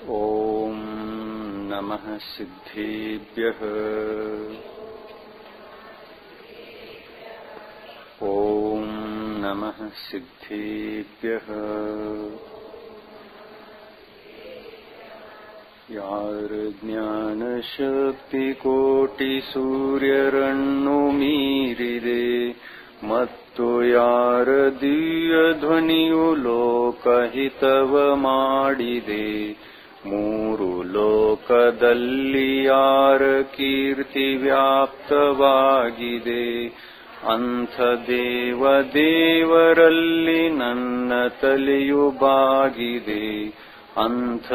ॐ नमः सिद्धेभ्यः। ॐ नमः सिद्धेभ्यः। यार्ज्ञानशक्तिकोटिसूर्यरण्णो मीरिदे मत्तो यार दिव्यध्वनियु लोकहितव ಮಾಡಿದೆ ಮೂರು ಲೋಕದಲ್ಲಿ ಯಾರ ಕೀರ್ತಿ ವ್ಯಾಪ್ತವಾಗಿದೆ ಅಂಥ ದೇವರಲ್ಲಿ ನನ್ನ ತಲೆಯು ಬಾಗಿದೆ ಅಂಥ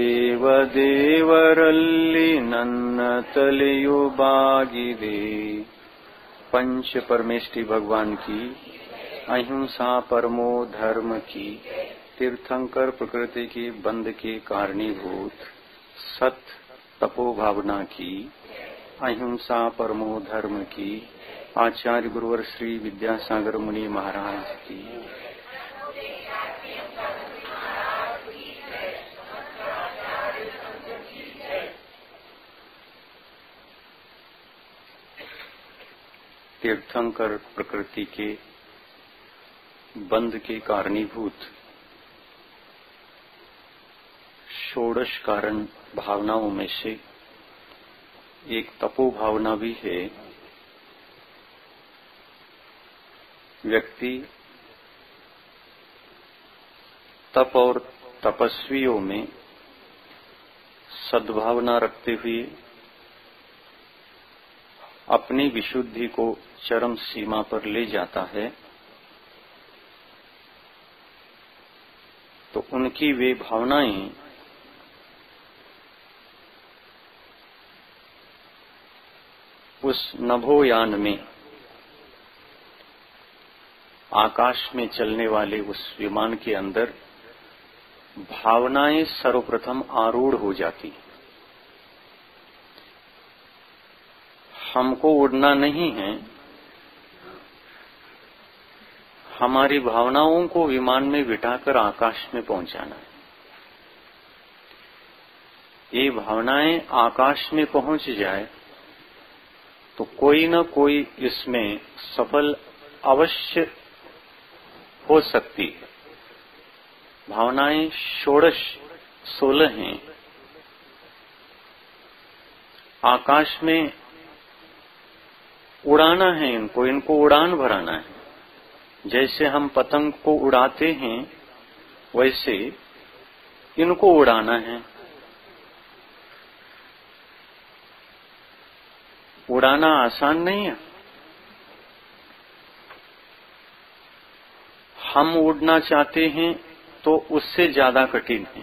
ದೇವರಲ್ಲಿ ನನ್ನ ತಲೆಯು ಬಾಗಿದೆ। पंच परमेष्टि भगवान की, अहिंसा परमो धर्म की, तीर्थंकर प्रकृति की बंध के कारणीभूत सत तपो भावना की, अहिंसा परमो धर्म की, आचार्य गुरुवर श्री विद्यासागर मुनि महाराज की। तीर्थंकर प्रकृति के बंध के कारणीभूत षोडश कारण भावनाओं में से एक तपो भावना भी है। व्यक्ति तप और तपस्वियों में सद्भावना रखते हुए अपनी विशुद्धि को चरम सीमा पर ले जाता है तो उनकी वे भावनाएं उस नभोयान में आकाश में चलने वाले उस विमान के अंदर भावनाएं सर्वप्रथम आरूढ़ हो जाती। हमको उड़ना नहीं है, हमारी भावनाओं को विमान में बिठाकर आकाश में पहुंचाना है। ये भावनाएं आकाश में पहुंच जाए तो कोई न कोई इसमें सफल अवश्य हो सकती है। भावनाएं षोडश 16 हैं। आकाश में उड़ाना है, इनको उड़ान भराना है। जैसे हम पतंग को उड़ाते हैं वैसे इनको उड़ाना है। उड़ाना आसान नहीं है। हम उड़ना चाहते हैं तो उससे ज्यादा कठिन है।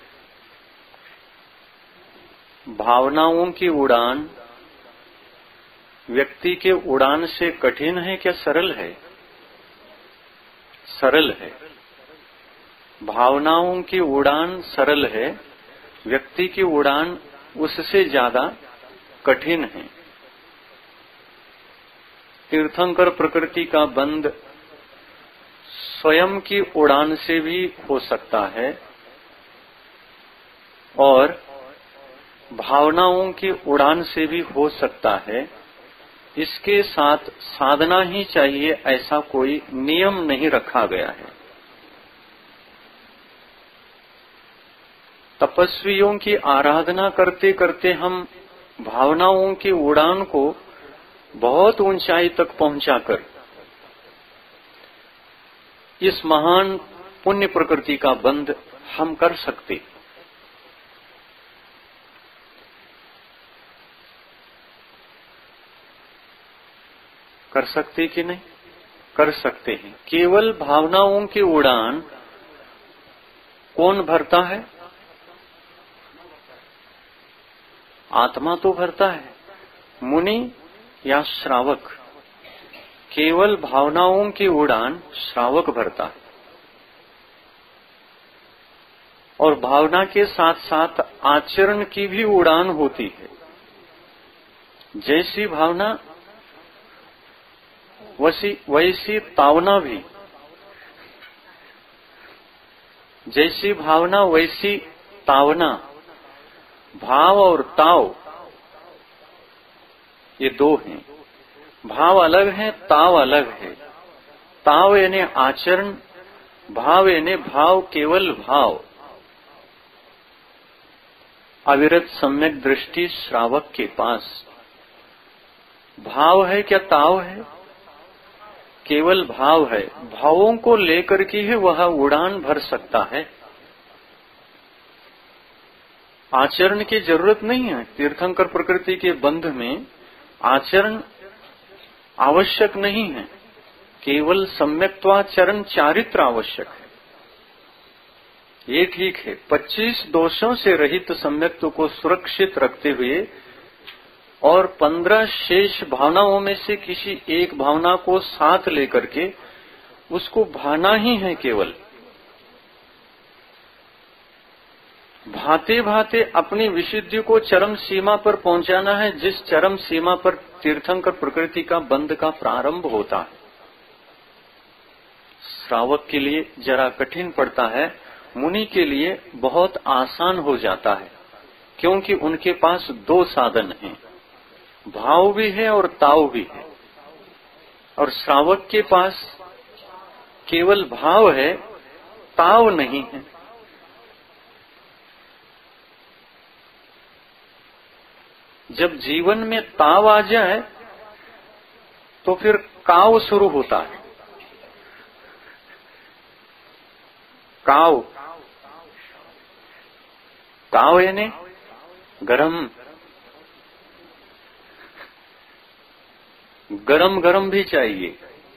भावनाओं की उड़ान व्यक्ति के उड़ान से कठिन है क्या सरल है? सरल है। भावनाओं की उड़ान सरल है, व्यक्ति की उड़ान उससे ज्यादा कठिन है। तीर्थंकर प्रकृति का बंध स्वयं की उड़ान से भी हो सकता है और भावनाओं की उड़ान से भी हो सकता है। इसके साथ साधना ही चाहिए, ऐसा कोई नियम नहीं रखा गया है। तपस्वियों की आराधना करते करते हम भावनाओं की उड़ान को बहुत ऊंचाई तक पहुंचाकर इस महान पुण्य प्रकृति का बंध हम कर सकते। कर सकते कि नहीं? कर सकते हैं। केवल भावनाओं की उड़ान कौन भरता है? आत्मा तो भरता है। मुनि या श्रावक? केवल भावनाओं की उड़ान श्रावक भरता है। और भावना के साथ साथ आचरण की भी उड़ान होती है। जैसी भावना वैसी तावना भी, जैसी भावना वैसी तावना, भाव और ताव ये दो हैं। भाव अलग है, ताव अलग है। ताव यानी आचरण, भाव यानी भाव, केवल भाव। अविरत सम्यक दृष्टि श्रावक के पास भाव है क्या ताव है? केवल भाव है। भावों को लेकर के ही वह उड़ान भर सकता है। आचरण की जरूरत नहीं है। तीर्थंकर प्रकृति के बंध में आचरण आवश्यक नहीं है, केवल सम्यक्त्वाचरण चारित्र आवश्यक है। ये ठीक है। 25 दोषों से रहित सम्यक्त्व को सुरक्षित रखते हुए और 15 शेष भावनाओं में से किसी एक भावना को साथ लेकर के उसको भाना ही है। केवल भाते भाते अपनी विशुद्धि को चरम सीमा पर पहुंचाना है, जिस चरम सीमा पर तीर्थंकर प्रकृति का बंध का प्रारंभ होता है। श्रावक के लिए जरा कठिन पड़ता है, मुनि के लिए बहुत आसान हो जाता है, क्योंकि उनके पास दो साधन हैं, भाव भी है और ताव भी है। और श्रावक के पास केवल भाव है, ताव नहीं है। जब जीवन में ताव आ जाए तो फिर काव शुरू होता है। काव, काव यानी गरम, गरम गरम भी चाहिए।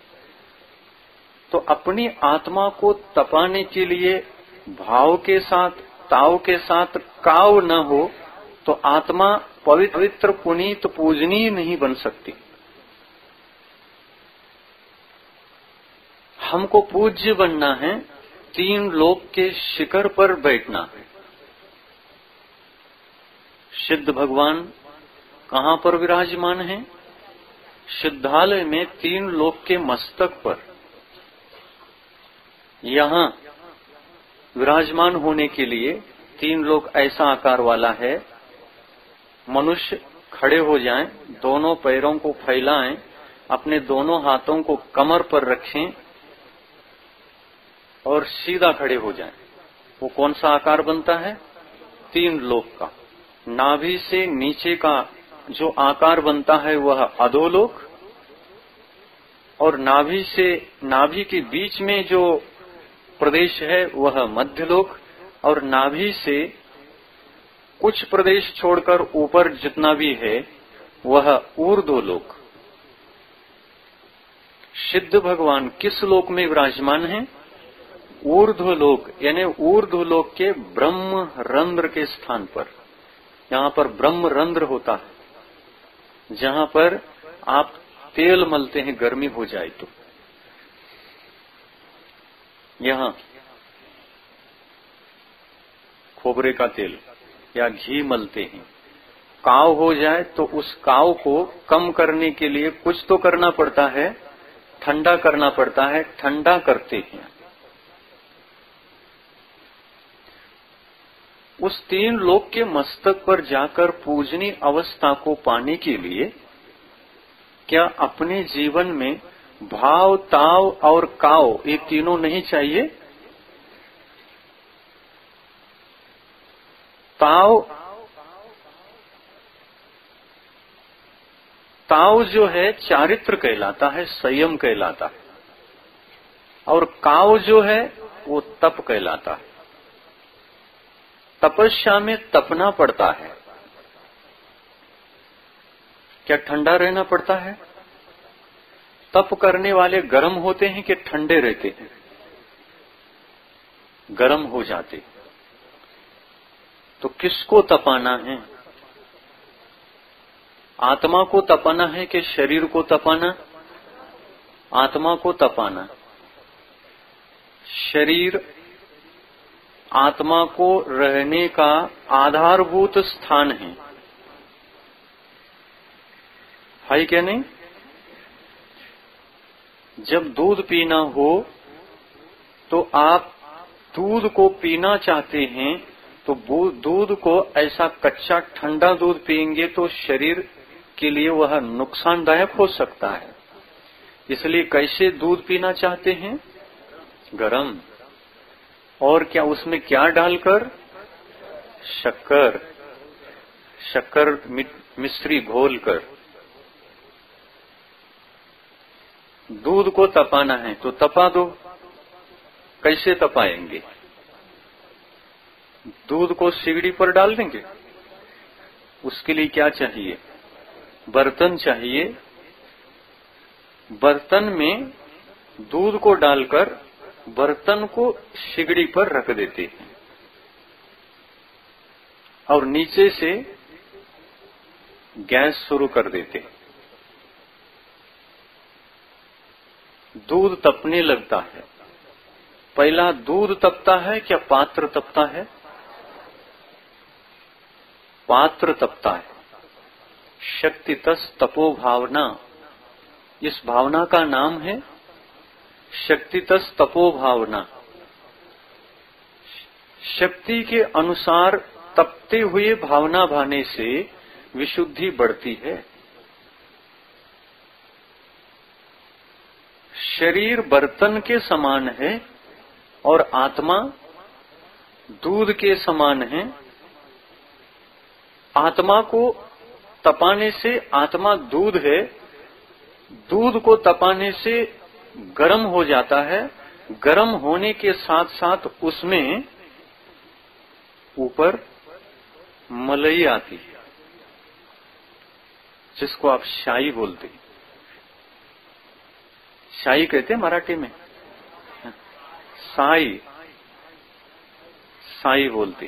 तो अपनी आत्मा को तपाने के लिए भाव के साथ, ताव के साथ काव न हो तो आत्मा पवित्र, पुनीत, पूजनीय नहीं बन सकती। हमको पूज्य बनना है, 3 लोक के शिखर पर बैठना है। सिद्ध भगवान कहाँ पर विराजमान है? सिद्धालय में 3 लोक के मस्तक पर। यहाँ विराजमान होने के लिए 3 लोक ऐसा आकार वाला है। मनुष्य खड़े हो जाएं, दोनों पैरों को फैलाएं, अपने दोनों हाथों को कमर पर रखें और सीधा खड़े हो जाएं। वो कौन सा आकार बनता है? 3 लोक का। नाभि से नीचे का जो आकार बनता है वह अधोलोक, और नाभि के बीच में जो प्रदेश है वह मध्यलोक, और नाभि से कुछ प्रदेश छोड़कर ऊपर जितना भी है वह ऊर्ध्वलोक। सिद्ध भगवान किस लोक में विराजमान है? ऊर्ध्वलोक, यानी ऊर्ध्वलोक के ब्रह्म रंध्र के स्थान पर। यहाँ पर ब्रह्म रंध्र होता है, जहाँ पर आप तेल मलते हैं गर्मी हो जाए तो। यहाँ खोबरे का तेल या घी मलते हैं। काव हो जाए तो उस काव को कम करने के लिए कुछ तो करना पड़ता है, ठंडा करना पड़ता है, ठंडा करते हैं। उस 3 लोक के मस्तक पर जाकर पूजनीय अवस्था को पाने के लिए क्या अपने जीवन में भाव, ताव और काव ये तीनों नहीं चाहिए? ताव जो है चारित्र कहलाता है, संयम कहलाता है, और काव जो है वो तप कहलाता है। तपस्या में तपना पड़ता है। क्या ठंडा रहना पड़ता है? तप करने वाले गर्म होते हैं कि ठंडे रहते हैं? गर्म हो जाते। तो किसको तपाना है? आत्मा को तपाना है कि शरीर को तपाना? आत्मा को तपाना। शरीर आत्मा को रहने का आधारभूत स्थान है क्या नहीं? जब दूध पीना हो तो आप दूध को पीना चाहते हैं तो वो दूध को ऐसा कच्चा ठंडा दूध पिएंगे तो शरीर के लिए वह नुकसानदायक हो सकता है। इसलिए कैसे दूध पीना चाहते हैं? गरम। और क्या उसमें क्या डालकर? शक्कर, शक्कर मिश्री घोलकर। दूध को तपाना है तो तपा दो। कैसे तपाएंगे? दूध को सिगड़ी पर डाल देंगे। उसके लिए क्या चाहिए? बर्तन चाहिए। बर्तन में दूध को डालकर बर्तन को सिगड़ी पर रख देते हैं और नीचे से गैस शुरू कर देते हैं। दूध तपने लगता है। पहला दूध तपता है क्या पात्र तपता है? पात्र तपता है। शक्तितस तपो भावना, इस भावना का नाम है शक्तितस तपो भावना। शक्ति के अनुसार तपते हुए भावना भाने से विशुद्धि बढ़ती है। शरीर बर्तन के समान है और आत्मा दूध के समान है। आत्मा को तपाने से आत्मा दूध है, दूध को तपाने से गर्म हो जाता है। गर्म होने के साथ साथ उसमें ऊपर मलई आती है, जिसको आप शाही बोलते। शाही कहते हैं मराठी में, साई, साई बोलते।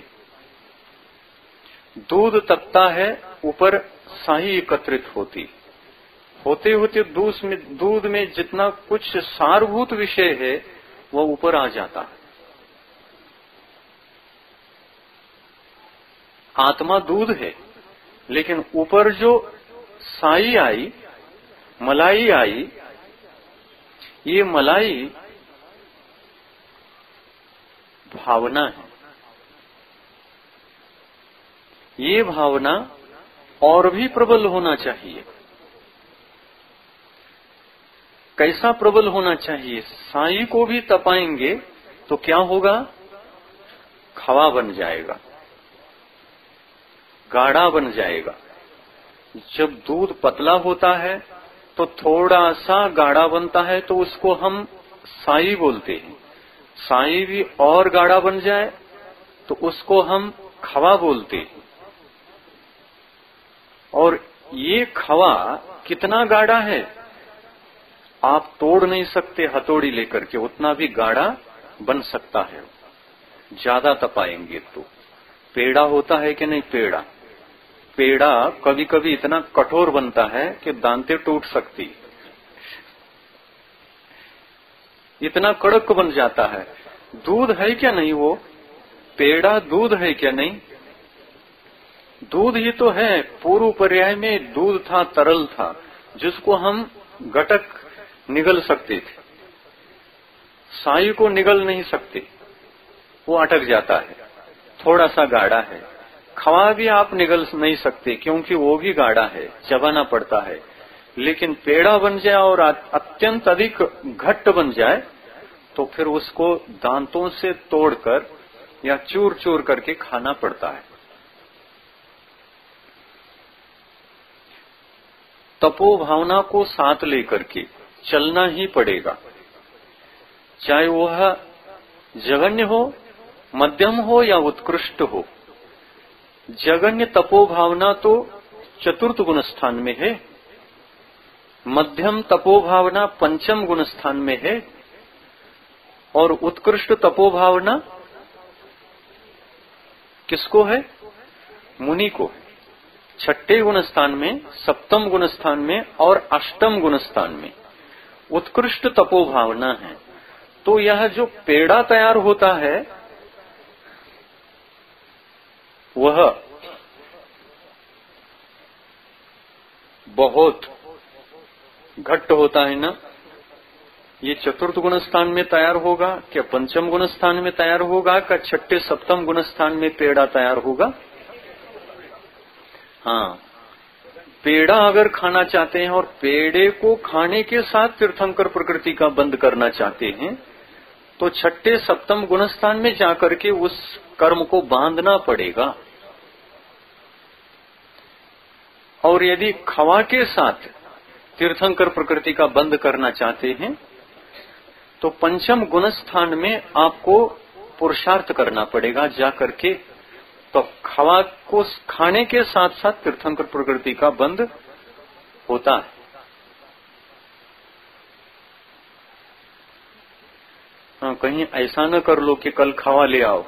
दूध तपता है, ऊपर शाही एकत्रित होती। होते होते दूध में जितना कुछ सारभूत विषय है वह ऊपर आ जाता है। आत्मा दूध है, लेकिन ऊपर जो साई आई, मलाई आई, ये मलाई भावना है। ये भावना और भी प्रबल होना चाहिए। कैसा प्रबल होना चाहिए? साई को भी तपाएंगे तो क्या होगा? खवा बन जाएगा, गाढ़ा बन जाएगा। जब दूध पतला होता है तो थोड़ा सा गाढ़ा बनता है तो उसको हम साई बोलते हैं। साई भी और गाढ़ा बन जाए तो उसको हम खवा बोलते हैं। और ये खवा कितना गाढ़ा है आप तोड़ नहीं सकते हथौड़ी लेकर के, उतना भी गाढ़ा बन सकता है ज्यादा तपाएंगे तो। पेड़ा होता है कि नहीं? पेड़ा, पेड़ा कभी कभी इतना कठोर बनता है कि दांतें टूट सकती, इतना कड़क बन जाता है। दूध है क्या नहीं? वो पेड़ा दूध है क्या नहीं? दूध ही तो है। पूर्व पर्याय में दूध था, तरल था, जिसको हम घटक निगल सकते थे। साई को निगल नहीं सकते, वो अटक जाता है, थोड़ा सा गाढ़ा है। खवा भी आप निगल नहीं सकते क्योंकि वो भी गाढ़ा है, चबाना पड़ता है। लेकिन पेड़ा बन जाए और अत्यंत अधिक घट्ट बन जाए तो फिर उसको दांतों से तोड़कर या चूर चूर करके खाना पड़ता है। तपो भावना को साथ लेकर के चलना ही पड़ेगा, चाहे वह जघन्य हो, मध्यम हो या उत्कृष्ट हो। जघन्य तपो भावना तो चतुर्थ गुण स्थान में है, मध्यम तपो भावना पंचम गुण स्थान में है और उत्कृष्ट तपो भावना किसको है? मुनि को है। छठे गुण स्थान में, सप्तम गुण स्थान में और अष्टम गुण स्थान में उत्कृष्ट तपो भावना है। तो यह जो पेड़ा तैयार होता है वह बहुत घट्ट होता है ना, ये चतुर्थ गुण स्थान में तैयार होगा, क्या पंचम गुण स्थान में तैयार होगा, क्या छठे सप्तम गुण स्थान में पेड़ा तैयार होगा? हाँ, पेड़ा अगर खाना चाहते हैं और पेड़े को खाने के साथ तीर्थंकर प्रकृति का बंद करना चाहते हैं, तो छठे सप्तम गुण स्थान में जाकर के उस कर्म को बांधना पड़ेगा। और यदि खवा के साथ तीर्थंकर प्रकृति का बंद करना चाहते हैं, तो पंचम गुण स्थान में आपको पुरुषार्थ करना पड़ेगा जाकर के। तो खवा को खाने के साथ साथ तीर्थंकर प्रकृति का बंद होता है। हाँ, कहीं ऐसा न कर लो कि कल खवा ले आओ।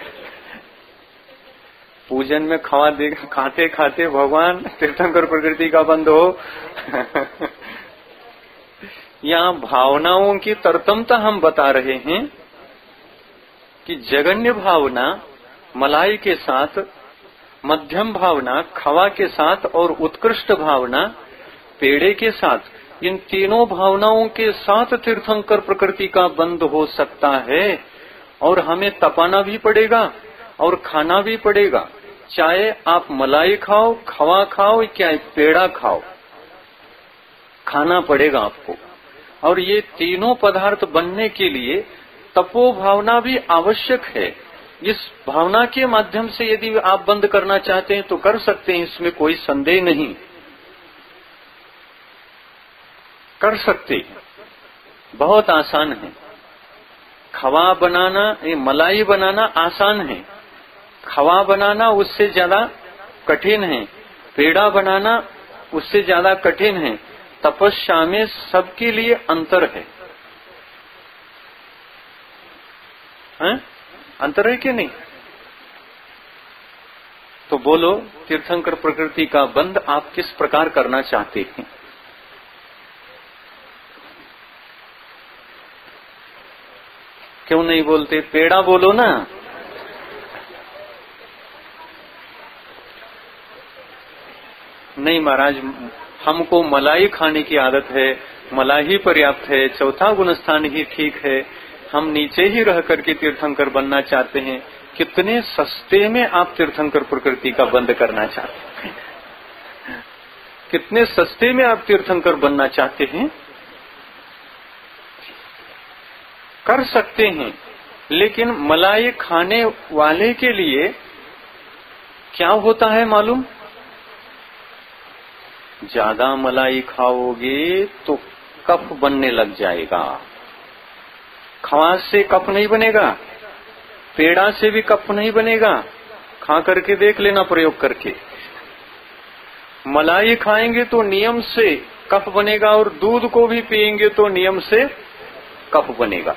पूजन में खवा दे खाते खाते भगवान तीर्थंकर प्रकृति का बंद हो। यहाँ भावनाओं की तरतमता हम बता रहे हैं कि जगन्य भावना मलाई के साथ, मध्यम भावना खवा के साथ और उत्कृष्ट भावना पेड़े के साथ, इन तीनों भावनाओं के साथ तीर्थंकर प्रकृति का बंद हो सकता है। और हमें तपाना भी पड़ेगा और खाना भी पड़ेगा, चाहे आप मलाई खाओ, खवा खाओ, क्या पेड़ा खाओ, खाना पड़ेगा आपको। और ये तीनों पदार्थ बनने के लिए तपो भावना भी आवश्यक है। इस भावना के माध्यम से यदि आप बंद करना चाहते हैं तो कर सकते हैं, इसमें कोई संदेह नहीं, कर सकते हैं, बहुत आसान है। खवा बनाना, ये मलाई बनाना आसान है, खवा बनाना उससे ज्यादा कठिन है, पेड़ा बनाना उससे ज्यादा कठिन है। तपस्या में सबके लिए अंतर है, हैं? अंतर है कि नहीं? तो बोलो, तीर्थंकर प्रकृति का बंद आप किस प्रकार करना चाहते हैं? क्यों नहीं बोलते? पेड़ा बोलो ना। नहीं महाराज, हमको मलाई खाने की आदत है, मलाई ही पर्याप्त है, चौथा गुण स्थान ही ठीक है, हम नीचे ही रह करके तीर्थंकर बनना चाहते हैं। कितने सस्ते में आप तीर्थंकर प्रकृति का बंद करना चाहते हैं? कितने सस्ते में आप तीर्थंकर बनना चाहते हैं? कर सकते हैं, लेकिन मलाई खाने वाले के लिए क्या होता है मालूम? ज्यादा मलाई खाओगे तो कफ बनने लग जाएगा। खवास से कफ नहीं बनेगा, पेड़ा से भी कफ नहीं बनेगा। खा करके देख लेना प्रयोग करके। मलाई खाएंगे तो नियम से कफ बनेगा और दूध को भी पिएंगे तो नियम से कफ बनेगा।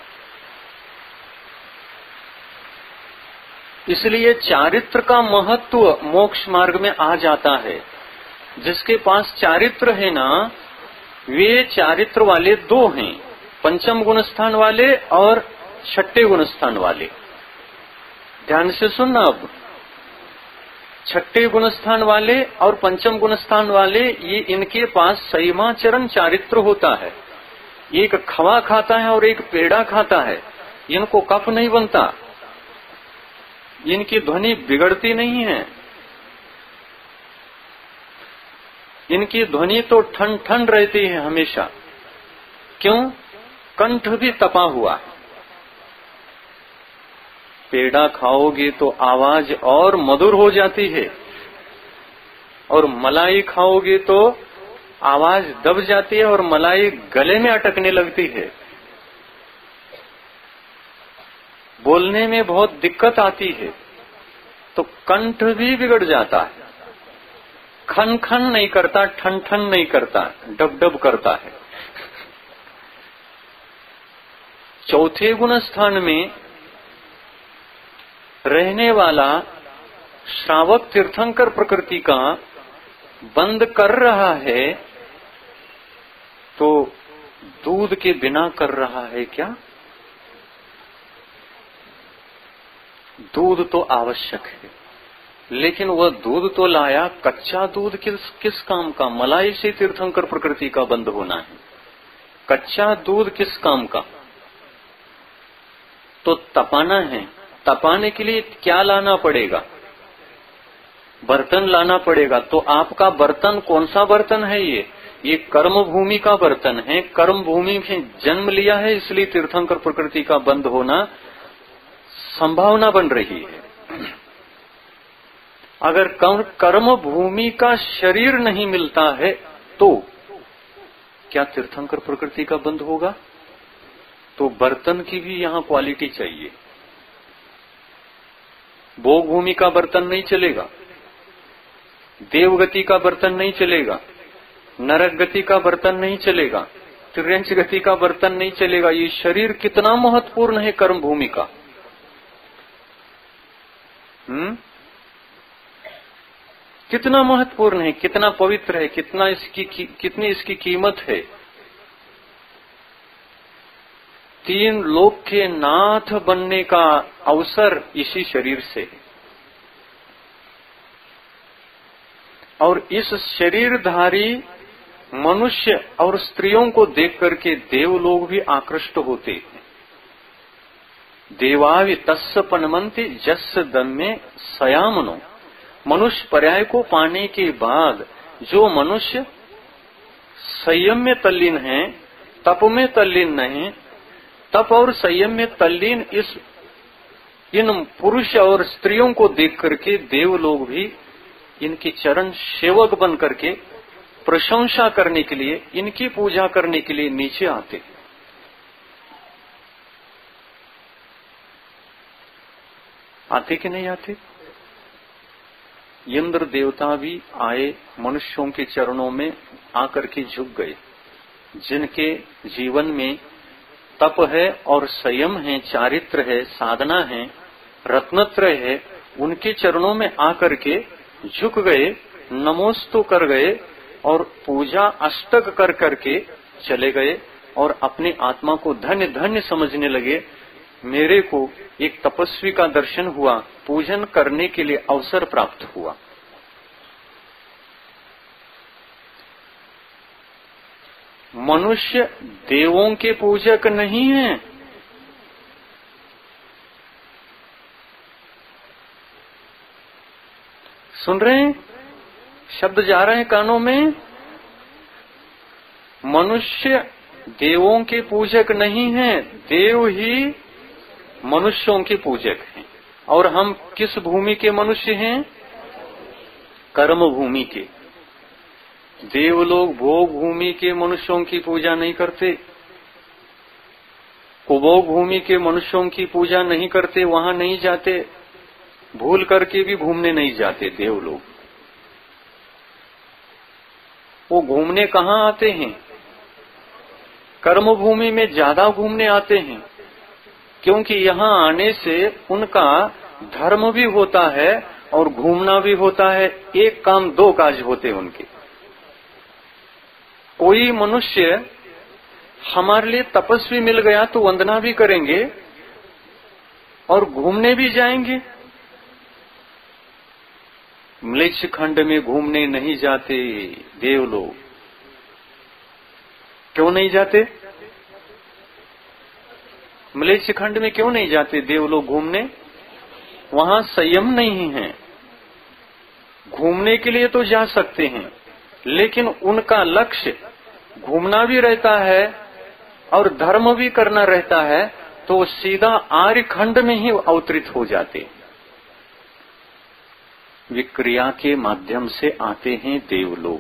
इसलिए चारित्र का महत्व मोक्ष मार्ग में आ जाता है। जिसके पास चारित्र है ना, वे चारित्र वाले दो हैं, पंचम गुण स्थान वाले और छठे गुण स्थान वाले। ध्यान से सुनना। अब छठे गुण स्थान वाले और पंचम गुण स्थान वाले, ये इनके पास संयमाचरण चारित्र होता है। एक खवा खाता है और एक पेड़ा खाता है, इनको कफ नहीं बनता, इनकी ध्वनि बिगड़ती नहीं है, इनकी ध्वनि तो ठंड ठंड रहती है हमेशा। क्यों? कंठ भी तपा हुआ है। पेड़ा खाओगे तो आवाज और मधुर हो जाती है, और मलाई खाओगे तो आवाज दब जाती है और मलाई गले में अटकने लगती है, बोलने में बहुत दिक्कत आती है, तो कंठ भी बिगड़ जाता है। खन खन नहीं करता, ठन ठन नहीं करता, डब डब करता है। चौथे गुण स्थान में रहने वाला श्रावक तीर्थंकर प्रकृति का बंद कर रहा है, तो दूध के बिना कर रहा है क्या? दूध तो आवश्यक है, लेकिन वह दूध तो लाया, कच्चा दूध किस काम का? मलाई से तीर्थंकर प्रकृति का बंद होना है। कच्चा दूध किस काम का? तो तपाना है। तपाने के लिए क्या लाना पड़ेगा? बर्तन लाना पड़ेगा। तो आपका बर्तन कौन सा बर्तन है? ये कर्म भूमि का बर्तन है। कर्म भूमि में जन्म लिया है, इसलिए तीर्थंकर प्रकृति का बंध होना संभावना बन रही है। अगर कर्म भूमि का शरीर नहीं मिलता है तो क्या तीर्थंकर प्रकृति का बंध होगा? तो बर्तन की भी यहाँ क्वालिटी चाहिए। भोग भूमि का बर्तन नहीं चलेगा, देवगति का बर्तन नहीं चलेगा, नरक गति का बर्तन नहीं चलेगा, त्रियंच गति का बर्तन नहीं चलेगा। ये शरीर कितना महत्वपूर्ण है कर्म भूमि का। कितना महत्वपूर्ण है, कितना पवित्र है, कितनी इसकी कीमत है। 3 लोक के नाथ बनने का अवसर इसी शरीर से है। और इस शरीरधारी मनुष्य और स्त्रियों को देख करके देव लोग भी आकृष्ट होते हैं। देवावि तस्य पनमन्ति जस्य दम्मे सयामनो। मनुष्य पर्याय को पाने के बाद जो मनुष्य संयम में तल्लीन है, तप में तल्लीन नहीं, तप और संयम में तल्लीन इन पुरुष और स्त्रियों को देख करके देव लोग भी इनकी चरण सेवक बन करके प्रशंसा करने के लिए, इनकी पूजा करने के लिए नीचे आते। आते कि नहीं आते? इंद्र देवता भी आए, मनुष्यों के चरणों में आकर के झुक गए। जिनके जीवन में तप है और संयम है, चारित्र है, साधना है, रत्नत्रय है, उनके चरणों में आकर के झुक गए, नमोस्तु कर गए और पूजा अष्टक कर करके चले गए और अपनी आत्मा को धन्य धन्य समझने लगे। मेरे को एक तपस्वी का दर्शन हुआ, पूजन करने के लिए अवसर प्राप्त हुआ। मनुष्य देवों के पूजक नहीं है। सुन रहे हैं? शब्द जा रहे हैं कानों में। मनुष्य देवों के पूजक नहीं है, देव ही मनुष्यों के पूजक हैं। और हम किस भूमि के मनुष्य हैं? कर्म भूमि के। देव लोग भोग भूमि के मनुष्यों की पूजा नहीं करते, कुभोग भूमि के मनुष्यों की पूजा नहीं करते, वहां नहीं जाते, भूल करके भी घूमने नहीं जाते देव लोग। वो घूमने कहाँ आते हैं? कर्म भूमि में ज्यादा घूमने आते हैं, क्योंकि यहाँ आने से उनका धर्म भी होता है और घूमना भी होता है। एक काम 2 काज होते उनके। कोई मनुष्य हमारे लिए तपस्वी मिल गया तो वंदना भी करेंगे और घूमने भी जाएंगे। म्लेच्छ खंड में घूमने नहीं जाते देव लोग। क्यों नहीं जाते? म्लेच्छ खंड में क्यों नहीं जाते देव लोग घूमने? वहां संयम नहीं है। घूमने के लिए तो जा सकते हैं, लेकिन उनका लक्ष्य घूमना भी रहता है और धर्म भी करना रहता है, तो सीधा आर्य खंड में ही अवतरित हो जाते। विक्रिया के माध्यम से आते हैं देव लोग।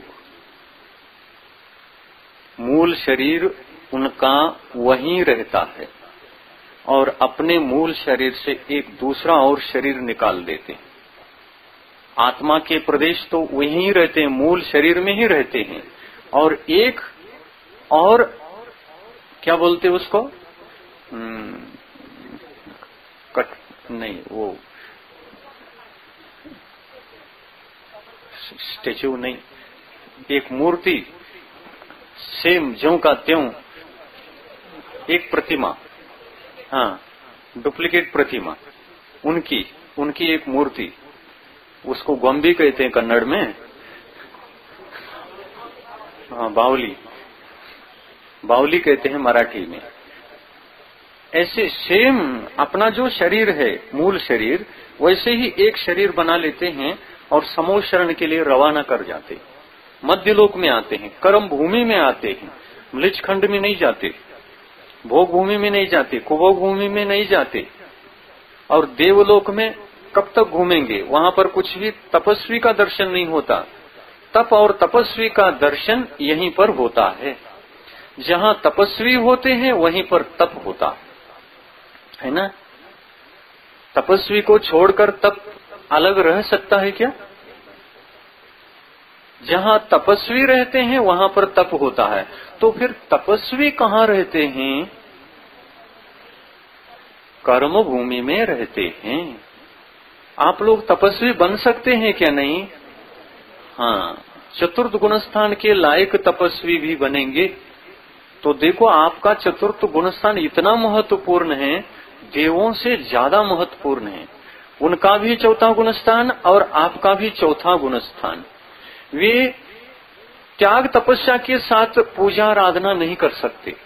मूल शरीर उनका वहीं रहता है और अपने मूल शरीर से एक दूसरा और शरीर निकाल देते हैं। आत्मा के प्रदेश तो वहीं रहते हैं, मूल शरीर में ही रहते हैं। और एक और क्या बोलते उसको, नहीं, वो स्टेच्यू नहीं, एक मूर्ति सेम ज्यों का त्यों, एक प्रतिमा, हाँ, डुप्लीकेट प्रतिमा, उनकी एक मूर्ति, उसको गोंबी कहते हैं कन्नड़ में, हाँ, बावली, बावली कहते हैं मराठी में। ऐसे सेम अपना जो शरीर है, मूल शरीर, वैसे ही एक शरीर बना लेते हैं और समूह शरण के लिए रवाना कर जाते, मध्यलोक में आते हैं, कर्म भूमि में आते हैं, म्लेच्छ खंड में नहीं जाते, भोग भूमि में नहीं जाते, कुभोग भूमि में नहीं जाते। और देवलोक में कब तक घूमेंगे? वहां पर कुछ भी तपस्वी का दर्शन नहीं होता। तप और तपस्वी का दर्शन यहीं पर होता है। जहां तपस्वी होते हैं वहीं पर तप होता है ना। तपस्वी को छोड़कर तप अलग रह सकता है क्या? जहां तपस्वी रहते हैं वहां पर तप होता है। तो फिर तपस्वी कहाँ रहते हैं? कर्म भूमि में रहते हैं। आप लोग तपस्वी बन सकते हैं क्या? नहीं। हाँ, चतुर्थ गुणस्थान के लायक तपस्वी भी बनेंगे। तो देखो, आपका चतुर्थ गुणस्थान इतना महत्वपूर्ण है, देवों से ज्यादा महत्वपूर्ण है। उनका भी चौथा गुणस्थान और आपका भी चौथा गुणस्थान। वे त्याग तपस्या के साथ पूजा आराधना नहीं कर सकते।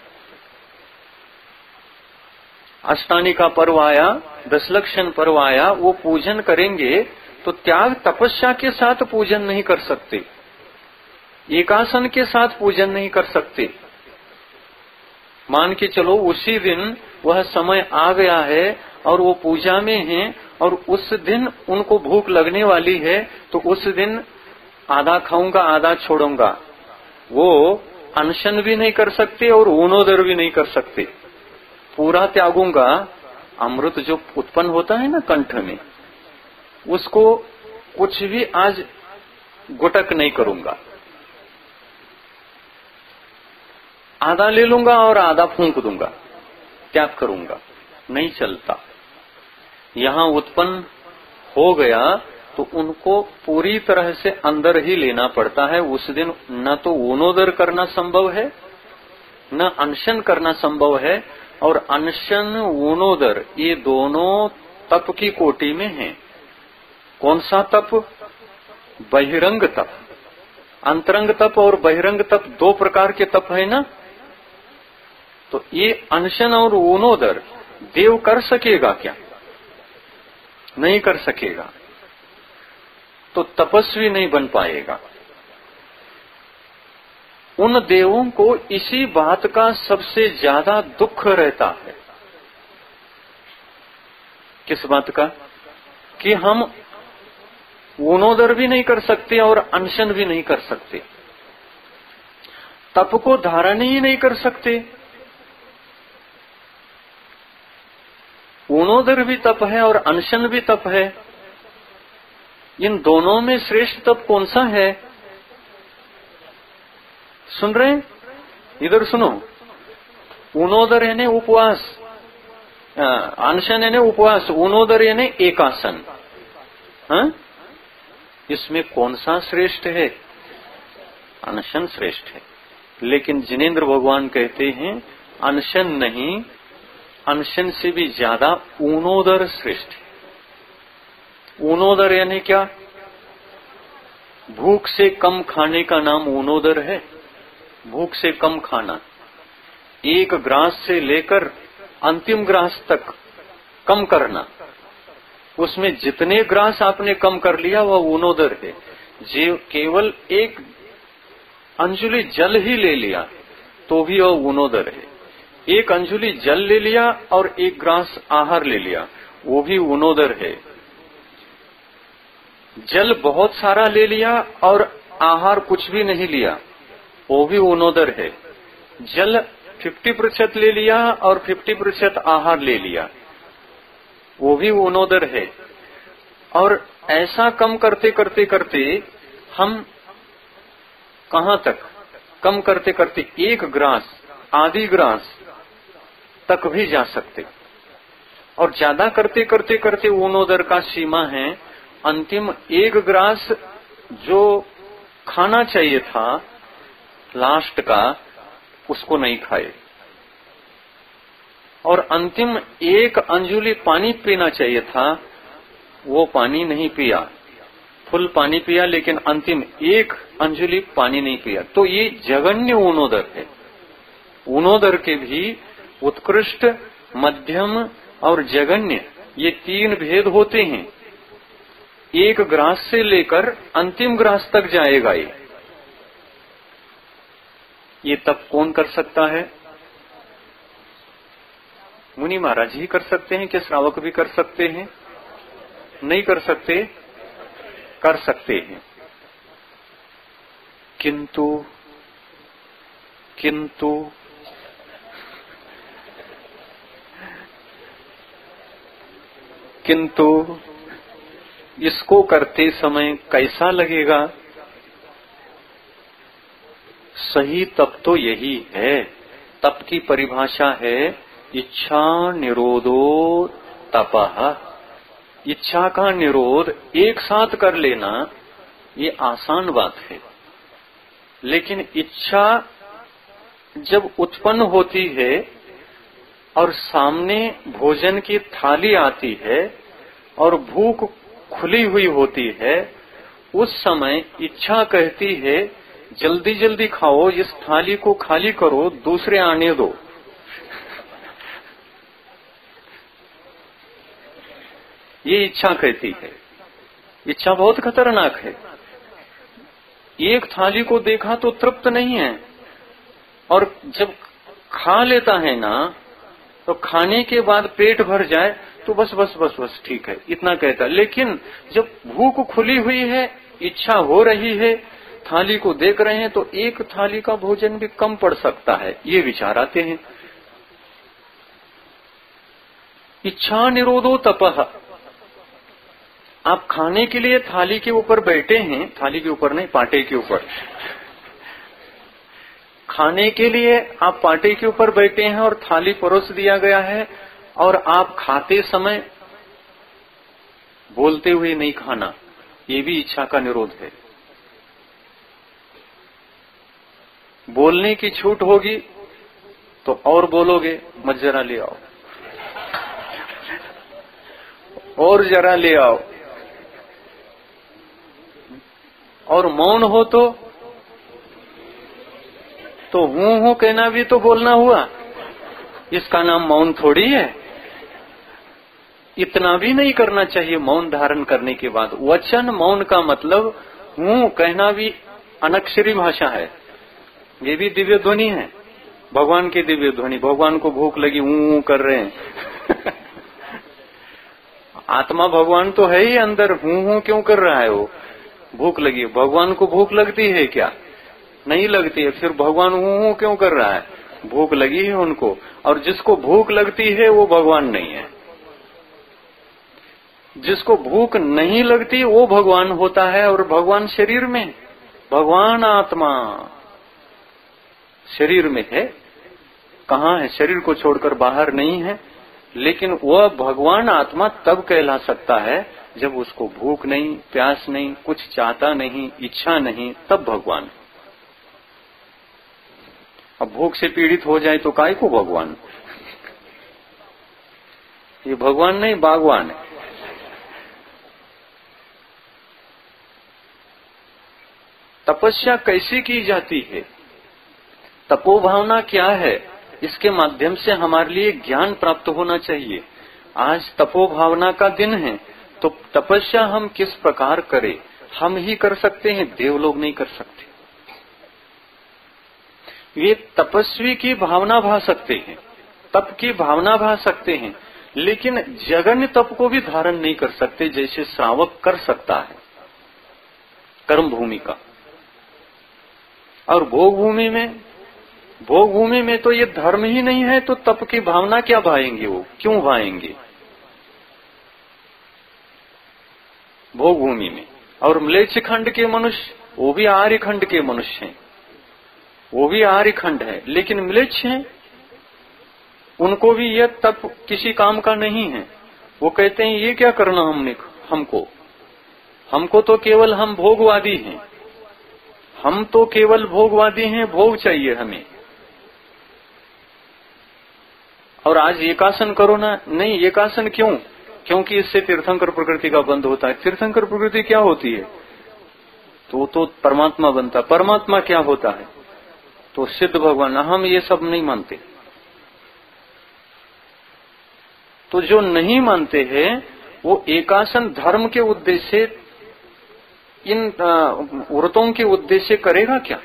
अष्टानी का पर्व आया, 10 लक्षण पर्व आया, वो पूजन करेंगे तो त्याग तपस्या के साथ पूजन नहीं कर सकते, एकासन के साथ पूजन नहीं कर सकते। मान के चलो उसी दिन वह समय आ गया है और वो पूजा में हैं और उस दिन उनको भूख लगने वाली है, तो उस दिन आधा खाऊंगा आधा छोड़ूंगा, वो अनशन भी नहीं कर सकते और ऊनोदर भी नहीं कर सकते। पूरा त्यागूंगा, अमृत जो उत्पन्न होता है ना कंठ में, उसको कुछ भी आज गुटक नहीं करूंगा, आधा ले लूंगा और आधा फूंक दूंगा, त्याग करूंगा, नहीं चलता। यहाँ उत्पन्न हो गया तो उनको पूरी तरह से अंदर ही लेना पड़ता है। उस दिन न तो ऊनोदर करना संभव है, न अनशन करना संभव है। और अनशन ऊनोदर ये दोनों तप की कोटि में हैं। कौन सा तप? बहिरंग तप। अंतरंग तप और बहिरंग तप दो प्रकार के तप है ना। तो ये अनशन और ऊनोदर देव कर सकेगा क्या? नहीं कर सकेगा, तो तपस्वी नहीं बन पाएगा। उन देवों को इसी बात का सबसे ज्यादा दुख रहता है। किस बात का? कि हम ऊनोदर भी नहीं कर सकते और अनशन भी नहीं कर सकते, तप को धारण ही नहीं कर सकते। ऊनोदर भी तप है और अनशन भी तप है। इन दोनों में श्रेष्ठ तप कौन सा है? सुन रहे हैं? इधर सुनो। ऊनोदर यानी उपवास, अनशन यानी उपवास, ऊनोदर यानी एकासन। हाँ? इसमें कौन सा श्रेष्ठ है? अनशन श्रेष्ठ है। लेकिन जिनेंद्र भगवान कहते हैं अनशन नहीं, अनशन से भी ज्यादा ऊनोदर श्रेष्ठ है। ऊनोदर यानी क्या? भूख से कम खाने का नाम ऊनोदर है। भूख से कम खाना, एक ग्रास से लेकर अंतिम ग्रास तक कम करना, उसमें जितने ग्रास आपने कम कर लिया वह ऊनोदर है। जो केवल एक अंजुलि जल ही ले लिया तो भी वह ऊनोदर है। एक अंजुलि जल ले लिया और एक ग्रास आहार ले लिया, वो भी ऊनोदर है। जल बहुत सारा ले लिया और आहार कुछ भी नहीं लिया, वो भी ऊनोदर है। जल 50% ले लिया और 50% आहार ले लिया, वो भी ऊनोदर है। और ऐसा कम करते करते करते हम कहाँ तक? कम करते करते एक ग्रास, आधी ग्रास तक भी जा सकते, और ज्यादा करते करते करते ऊनोदर का सीमा है अंतिम एक ग्रास जो खाना चाहिए था लास्ट का, उसको नहीं खाए। और अंतिम एक अंजुलि पानी पीना चाहिए था, वो पानी नहीं पिया। फुल पानी पिया लेकिन अंतिम एक अंजुलि पानी नहीं पिया। तो ये जघन्य ऊनोदर है। ऊनोदर के भी उत्कृष्ट, मध्यम और जघन्य, ये 3 भेद होते हैं। एक ग्रास से लेकर अंतिम ग्रास तक जाएगा ये तप कौन कर सकता है? मुनि महाराज ही कर सकते हैं कि श्रावक भी कर सकते हैं? नहीं कर सकते? कर सकते हैं। किंतु इसको करते समय कैसा लगेगा? सही तप तो यही है। तप की परिभाषा है इच्छा निरोधो तपः। इच्छा का निरोध एक साथ कर लेना ये आसान बात है, लेकिन इच्छा जब उत्पन्न होती है और सामने भोजन की थाली आती है और भूख खुली हुई होती है, उस समय इच्छा कहती है जल्दी जल्दी खाओ, इस थाली को खाली करो, दूसरे आने दो। ये इच्छा कहती है। इच्छा बहुत खतरनाक है। एक थाली को देखा तो तृप्त नहीं है, और जब खा लेता है ना, तो खाने के बाद पेट भर जाए तो बस बस बस बस ठीक है, इतना कहता है। लेकिन जब भूख खुली हुई है, इच्छा हो रही है, थाली को देख रहे हैं, तो एक थाली का भोजन भी कम पड़ सकता है, ये विचार आते हैं। इच्छा निरोधो तपः। आप खाने के लिए थाली के ऊपर बैठे हैं, थाली के ऊपर नहीं, पाटे के ऊपर। खाने के लिए आप पाटे के ऊपर बैठे हैं और थाली परोस दिया गया है, और आप खाते समय बोलते हुए नहीं खाना, ये भी इच्छा का निरोध है। बोलने की छूट होगी तो और बोलोगे, मत जरा ले आओ, और जरा ले आओ। और मौन हो तो हूं कहना भी तो बोलना हुआ, इसका नाम मौन थोड़ी है। इतना भी नहीं करना चाहिए मौन धारण करने के बाद। वचन मौन का मतलब हूं कहना भी अनक्षरी भाषा है, ये भी दिव्य ध्वनि है, भगवान की दिव्य ध्वनि। भगवान को भूख लगी, हूं कर रहे हैं। आत्मा भगवान तो है ही अंदर, हूं क्यों कर रहा है वो? भूख लगी। भगवान को भूख लगती है क्या? नहीं लगती है, फिर भगवान हूं क्यों कर रहा है? भूख लगी है उनको, और जिसको भूख लगती है वो भगवान नहीं है। जिसको भूख नहीं लगती वो भगवान होता है, और भगवान शरीर में, भगवान आत्मा शरीर में है। कहाँ है? शरीर को छोड़कर बाहर नहीं है। लेकिन वह भगवान आत्मा तब कहला सकता है जब उसको भूख नहीं, प्यास नहीं, कुछ चाहता नहीं, इच्छा नहीं, तब भगवान। अब भूख से पीड़ित हो जाए तो काय को भगवान? ये भगवान नहीं, बागवान है। तपस्या कैसे की जाती है? तपोभावना क्या है? इसके माध्यम से हमारे लिए ज्ञान प्राप्त होना चाहिए। आज तपोभावना का दिन है, तो तपस्या हम किस प्रकार करें? हम ही कर सकते हैं, देवलोग नहीं कर सकते। वे तपस्वी की भावना भा सकते हैं, तप की भावना भा सकते हैं, लेकिन जघन्य तप को भी धारण नहीं कर सकते, जैसे श्रावक कर सकता है कर्म भूमि का। और भोग भूमि में तो ये धर्म ही नहीं है, तो तप की भावना क्या भाएंगे? वो क्यों भाएंगे भोग भूमि में? और म्लेच्छ खंड के मनुष्य, वो भी आर्य खंड के मनुष्य हैं, वो भी आर्य खंड है, लेकिन म्लेच्छ हैं, उनको भी यह तप किसी काम का नहीं है। वो कहते हैं ये क्या करना हमको तो केवल हम भोगवादी हैं, हम तो केवल भोगवादी हैं, भोग चाहिए हमें। और आज एकासन करो ना, नहीं एकासन क्यों? क्योंकि इससे तीर्थंकर प्रकृति का बंध होता है। तीर्थंकर प्रकृति क्या होती है? तो परमात्मा बनता। परमात्मा क्या होता है? तो सिद्ध भगवान, हम ये सब नहीं मानते। तो जो नहीं मानते हैं वो एकासन धर्म के उद्देश्य से इन व्रतों के उद्देश्य करेगा क्या?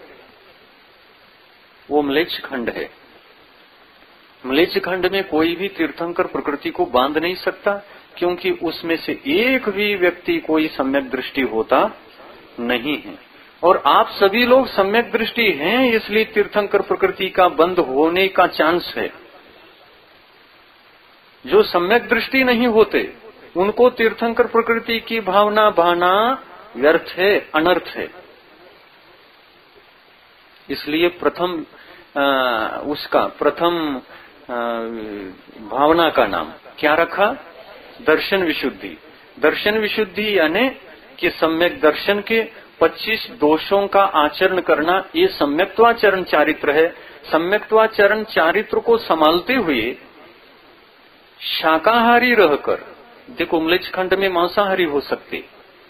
वो म्लेच्छ खंड है। म्लेच्छ खंड में कोई भी तीर्थंकर प्रकृति को बांध नहीं सकता, क्योंकि उसमें से एक भी व्यक्ति कोई सम्यक दृष्टि होता नहीं है। और आप सभी लोग सम्यक दृष्टि हैं, इसलिए तीर्थंकर प्रकृति का बंध होने का चांस है। जो सम्यक दृष्टि नहीं होते उनको तीर्थंकर प्रकृति की भावना बहाना व्यर्थ है, अनर्थ है। इसलिए उसका प्रथम भावना का नाम क्या रखा? दर्शन विशुद्धि। दर्शन विशुद्धि यानी कि सम्यक दर्शन के 25 दोषों का आचरण करना, ये सम्यक्त्वाचरण चारित्र है। सम्यक्त्वाचरण चारित्र को संभालते हुए शाकाहारी रहकर, देखो म्लेच्छ खंड में मांसाहारी हो सकते,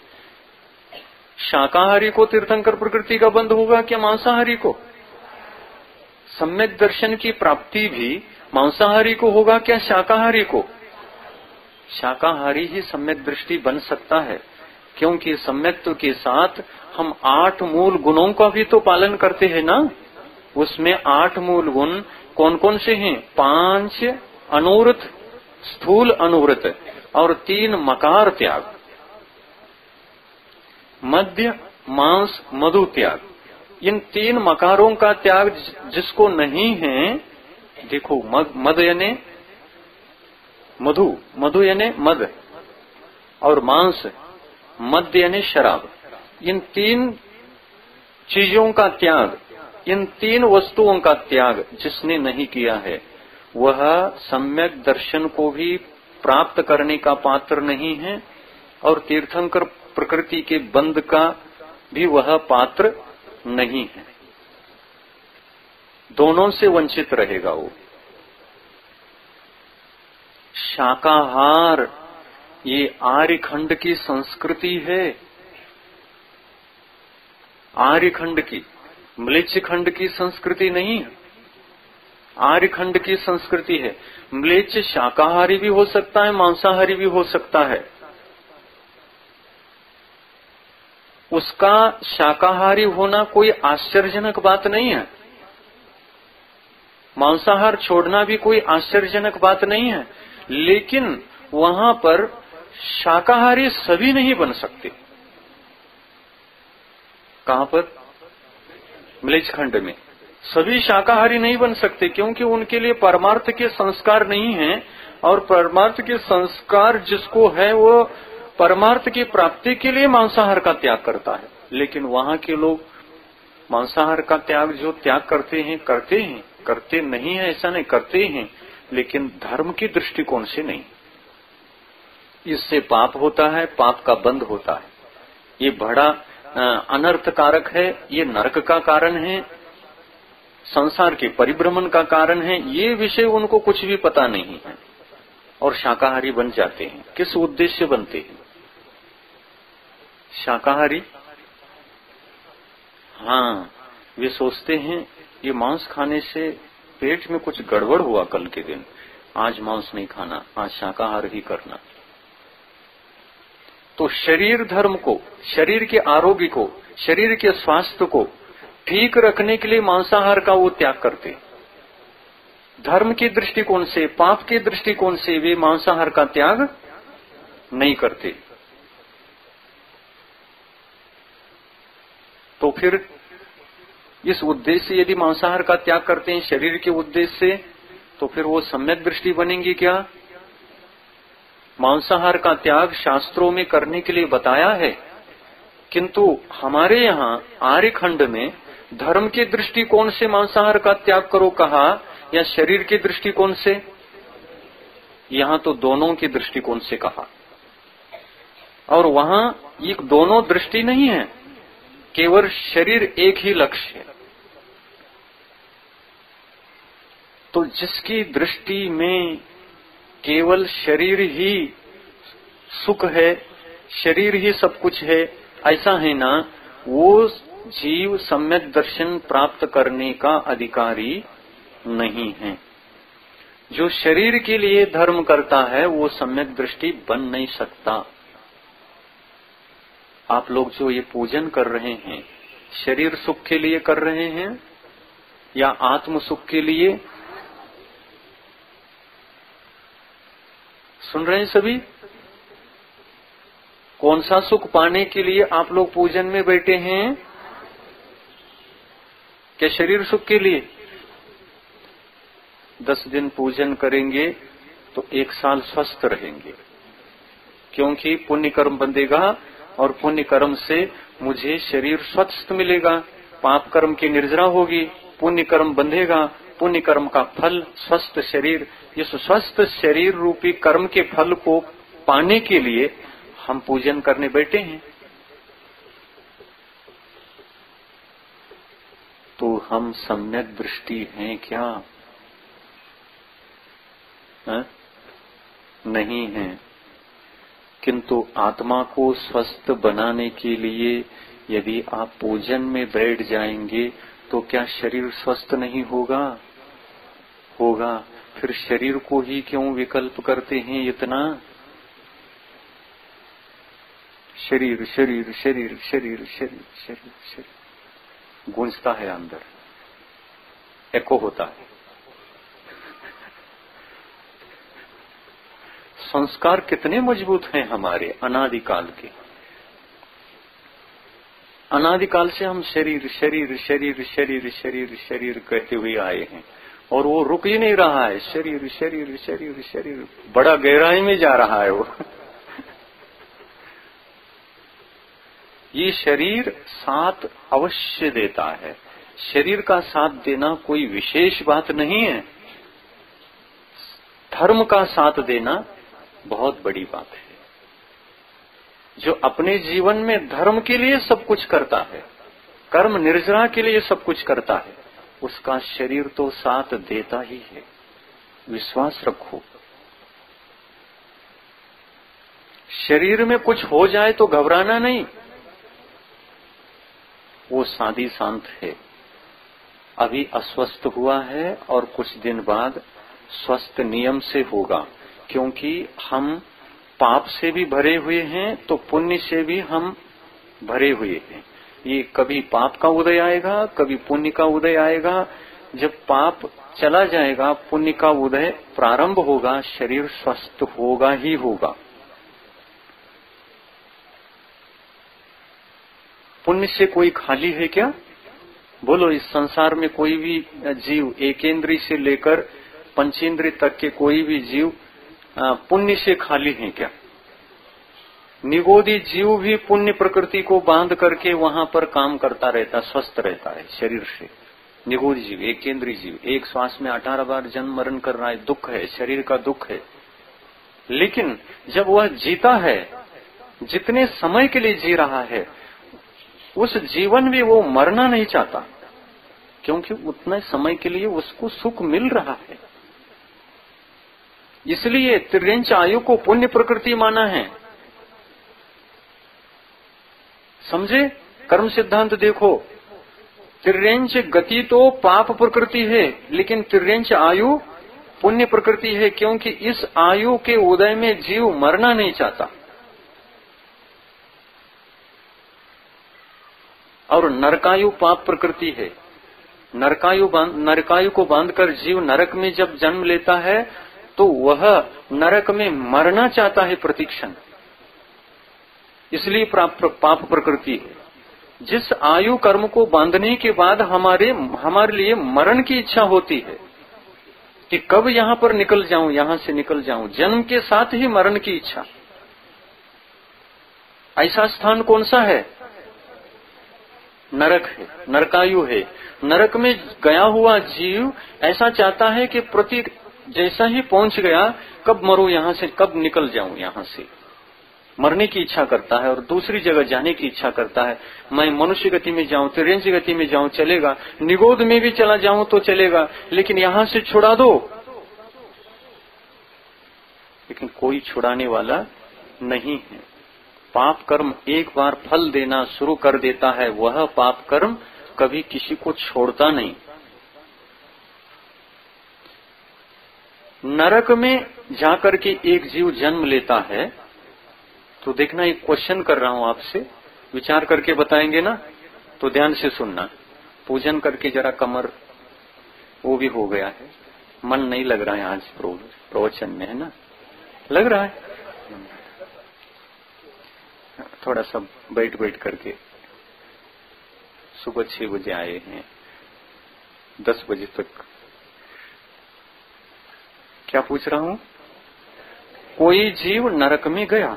शाकाहारी को तीर्थंकर प्रकृति का बंध होगा क्या मांसाहारी को? सम्यक दर्शन की प्राप्ति भी मांसाहारी को होगा क्या शाकाहारी को? शाकाहारी ही सम्यक दृष्टि बन सकता है, क्योंकि सम्यक्त्व के साथ हम 8 मूल गुणों का भी तो पालन करते हैं ना। उसमें 8 मूल गुण कौन कौन से हैं? 5 अनुव्रत, स्थूल अनुव्रत और 3 मकार त्याग, मद्य मांस मधु त्याग। इन 3 मकारों का त्याग जिसको नहीं है, देखो मद यानी मधु, मधु यानी मद, और मांस, मद्य यानी शराब। इन 3 चीजों का त्याग, इन 3 वस्तुओं का त्याग जिसने नहीं किया है वह सम्यक दर्शन को भी प्राप्त करने का पात्र नहीं है, और तीर्थंकर प्रकृति के बंध का भी वह पात्र नहीं है। दोनों से वंचित रहेगा वो। शाकाहार ये आर्यखंड की संस्कृति है, आर्यखंड की, म्लेच्छ खंड की संस्कृति नहीं है, आर्यखंड की संस्कृति है। म्लेच्छ शाकाहारी भी हो सकता है, मांसाहारी भी हो सकता है। उसका शाकाहारी होना कोई आश्चर्यजनक बात नहीं है, मांसाहार छोड़ना भी कोई आश्चर्यजनक बात नहीं है। लेकिन वहां पर शाकाहारी सभी नहीं बन सकते। कहां पर? म्लेच्छ खंड में सभी शाकाहारी नहीं बन सकते, क्योंकि उनके लिए परमार्थ के संस्कार नहीं है, और परमार्थ के संस्कार जिसको है वो परमार्थ की प्राप्ति के लिए मांसाहार का त्याग करता है। लेकिन वहां के लोग मांसाहार का त्याग जो त्याग करते हैं, करते नहीं है ऐसा नहीं, करते हैं, लेकिन धर्म की दृष्टिकोण से नहीं। इससे पाप होता है, पाप का बंध होता है, ये बड़ा अनर्थकारक है, ये नरक का कारण है, संसार के परिभ्रमण का कारण है। ये विषय उनको कुछ भी पता नहीं है और शाकाहारी बन जाते हैं। किस उद्देश्य बनते हैं शाकाहारी? हाँ, वे सोचते हैं ये मांस खाने से पेट में कुछ गड़बड़ हुआ कल के दिन, आज मांस नहीं खाना, आज शाकाहार ही करना। तो शरीर धर्म को, शरीर के आरोग्य को, शरीर के स्वास्थ्य को ठीक रखने के लिए मांसाहार का वो त्याग करते। धर्म की दृष्टिकोण से, पाप के दृष्टिकोण से वे मांसाहार का त्याग नहीं करते। तो फिर इस उद्देश्य से यदि मांसाहार का त्याग करते हैं शरीर के उद्देश्य से, तो फिर वो सम्यक दृष्टि बनेंगी क्या? मांसाहार का त्याग शास्त्रों में करने के लिए बताया है, किंतु हमारे यहाँ आर्यखंड में धर्म के दृष्टिकोण से मांसाहार का त्याग करो कहा या शरीर के दृष्टिकोण से? यहाँ तो दोनों के दृष्टिकोण से कहा। और वहाँ एक दोनों दृष्टि नहीं है, केवल शरीर एक ही लक्ष्य है। तो जिसकी दृष्टि में केवल शरीर ही सुख है, शरीर ही सब कुछ है, ऐसा है ना, वो जीव सम्यक दर्शन प्राप्त करने का अधिकारी नहीं है। जो शरीर के लिए धर्म करता है वो सम्यक दृष्टि बन नहीं सकता। आप लोग जो ये पूजन कर रहे हैं, शरीर सुख के लिए कर रहे हैं या आत्म सुख के लिए? सुन रहे हैं सभी? कौन सा सुख पाने के लिए आप लोग पूजन में बैठे हैं? क्या शरीर सुख के लिए? 10 दिन पूजन करेंगे तो 1 साल स्वस्थ रहेंगे, क्योंकि पुण्य कर्म बंधेगा और पुण्य कर्म से मुझे शरीर स्वस्थ मिलेगा। पाप कर्म की निर्जरा होगी, पुण्य कर्म बंधेगा, पुण्य कर्म का फल स्वस्थ शरीर। इस स्वस्थ शरीर रूपी कर्म के फल को पाने के लिए हम पूजन करने बैठे हैं। तो हम सम्यक दृष्टि हैं क्या? नहीं है। किंतु आत्मा को स्वस्थ बनाने के लिए यदि आप पूजन में बैठ जाएंगे तो क्या शरीर स्वस्थ नहीं होगा? होगा। फिर शरीर को ही क्यों विकल्प करते हैं इतना? शरीर शरीर शरीर शरीर शरीर शरीर शरीर गूंजता है, अंदर एको होता है। संस्कार कितने मजबूत हैं हमारे, अनादिकाल के। अनादिकाल से हम शरीर शरीर शरीर शरीर शरीर शरीर कहते हुए आए हैं और वो रुक ही नहीं रहा है। शरीर शरीर शरीर शरीर बड़ा गहराई में जा रहा है वो। ये शरीर साथ अवश्य देता है। शरीर का साथ देना कोई विशेष बात नहीं है। धर्म का साथ देना बहुत बड़ी बात है। जो अपने जीवन में धर्म के लिए सब कुछ करता है, कर्म निर्जरा के लिए सब कुछ करता है, उसका शरीर तो साथ देता ही है। विश्वास रखो। शरीर में कुछ हो जाए तो घबराना नहीं, वो साधी शांत है। अभी अस्वस्थ हुआ है और कुछ दिन बाद स्वस्थ नियम से होगा, क्योंकि हम पाप से भी भरे हुए हैं तो पुण्य से भी हम भरे हुए हैं। ये कभी पाप का उदय आएगा, कभी पुण्य का उदय आएगा। जब पाप चला जाएगा, पुण्य का उदय प्रारंभ होगा, शरीर स्वस्थ होगा ही होगा। पुण्य से कोई खाली है क्या? बोलो, इस संसार में कोई भी जीव, एकेंद्रीय से लेकर पंचेंद्रिय तक के कोई भी जीव पुण्य से खाली है क्या? निगोदी जीव भी पुण्य प्रकृति को बांध करके वहां पर काम करता रहता, स्वस्थ रहता है शरीर से। निगोदी जीव, एक केंद्रीय जीव, एक श्वास में 18 बार जन्म मरण कर रहा है, दुख है, शरीर का दुख है। लेकिन जब वह जीता है, जितने समय के लिए जी रहा है, उस जीवन में वो मरना नहीं चाहता, क्योंकि उतने समय के लिए उसको सुख मिल रहा है। इसलिए त्रिंच आयु को पुण्य प्रकृति माना है। समझे? कर्म सिद्धांत देखो, त्रिंच गति तो पाप प्रकृति है, लेकिन त्रिंच आयु पुण्य प्रकृति है, क्योंकि इस आयु के उदय में जीव मरना नहीं चाहता। और नरकायु पाप प्रकृति है। नरकायु को बांधकर जीव नरक में जब जन्म लेता है तो वह नरक में मरना चाहता है प्रतिक्षण, इसलिए पाप प्रकृति है। जिस आयु कर्म को बांधने के बाद हमारे लिए मरण की इच्छा होती है कि कब यहाँ पर निकल जाऊं, यहाँ से निकल जाऊं, जन्म के साथ ही मरण की इच्छा। ऐसा स्थान कौन सा है? नरक है, नरकायु है। नरक में गया हुआ जीव ऐसा चाहता है कि प्रति जैसा ही पहुंच गया, कब मरूं यहाँ से, कब निकल जाऊं यहाँ से, मरने की इच्छा करता है और दूसरी जगह जाने की इच्छा करता है। मैं मनुष्य गति में जाऊं, त्रिंच गति में जाऊं चलेगा, निगोद में भी चला जाऊं तो चलेगा, लेकिन यहाँ से छुड़ा दो। लेकिन कोई छुड़ाने वाला नहीं है। पाप कर्म एक बार फल देना शुरू कर देता है, वह पाप कर्म कभी किसी को छोड़ता नहीं। नरक में जाकर के एक जीव जन्म लेता है, तो देखना एक क्वेश्चन कर रहा हूं आपसे, विचार करके बताएंगे ना, तो ध्यान से सुनना। पूजन करके जरा कमर वो भी हो गया है, मन नहीं लग रहा है आज प्रवचन में, है ना? लग रहा है थोड़ा सा बैठ बैठ करके। सुबह 6 बजे आए हैं, 10 बजे तक क्या पूछ रहा हूं? कोई जीव नरक में गया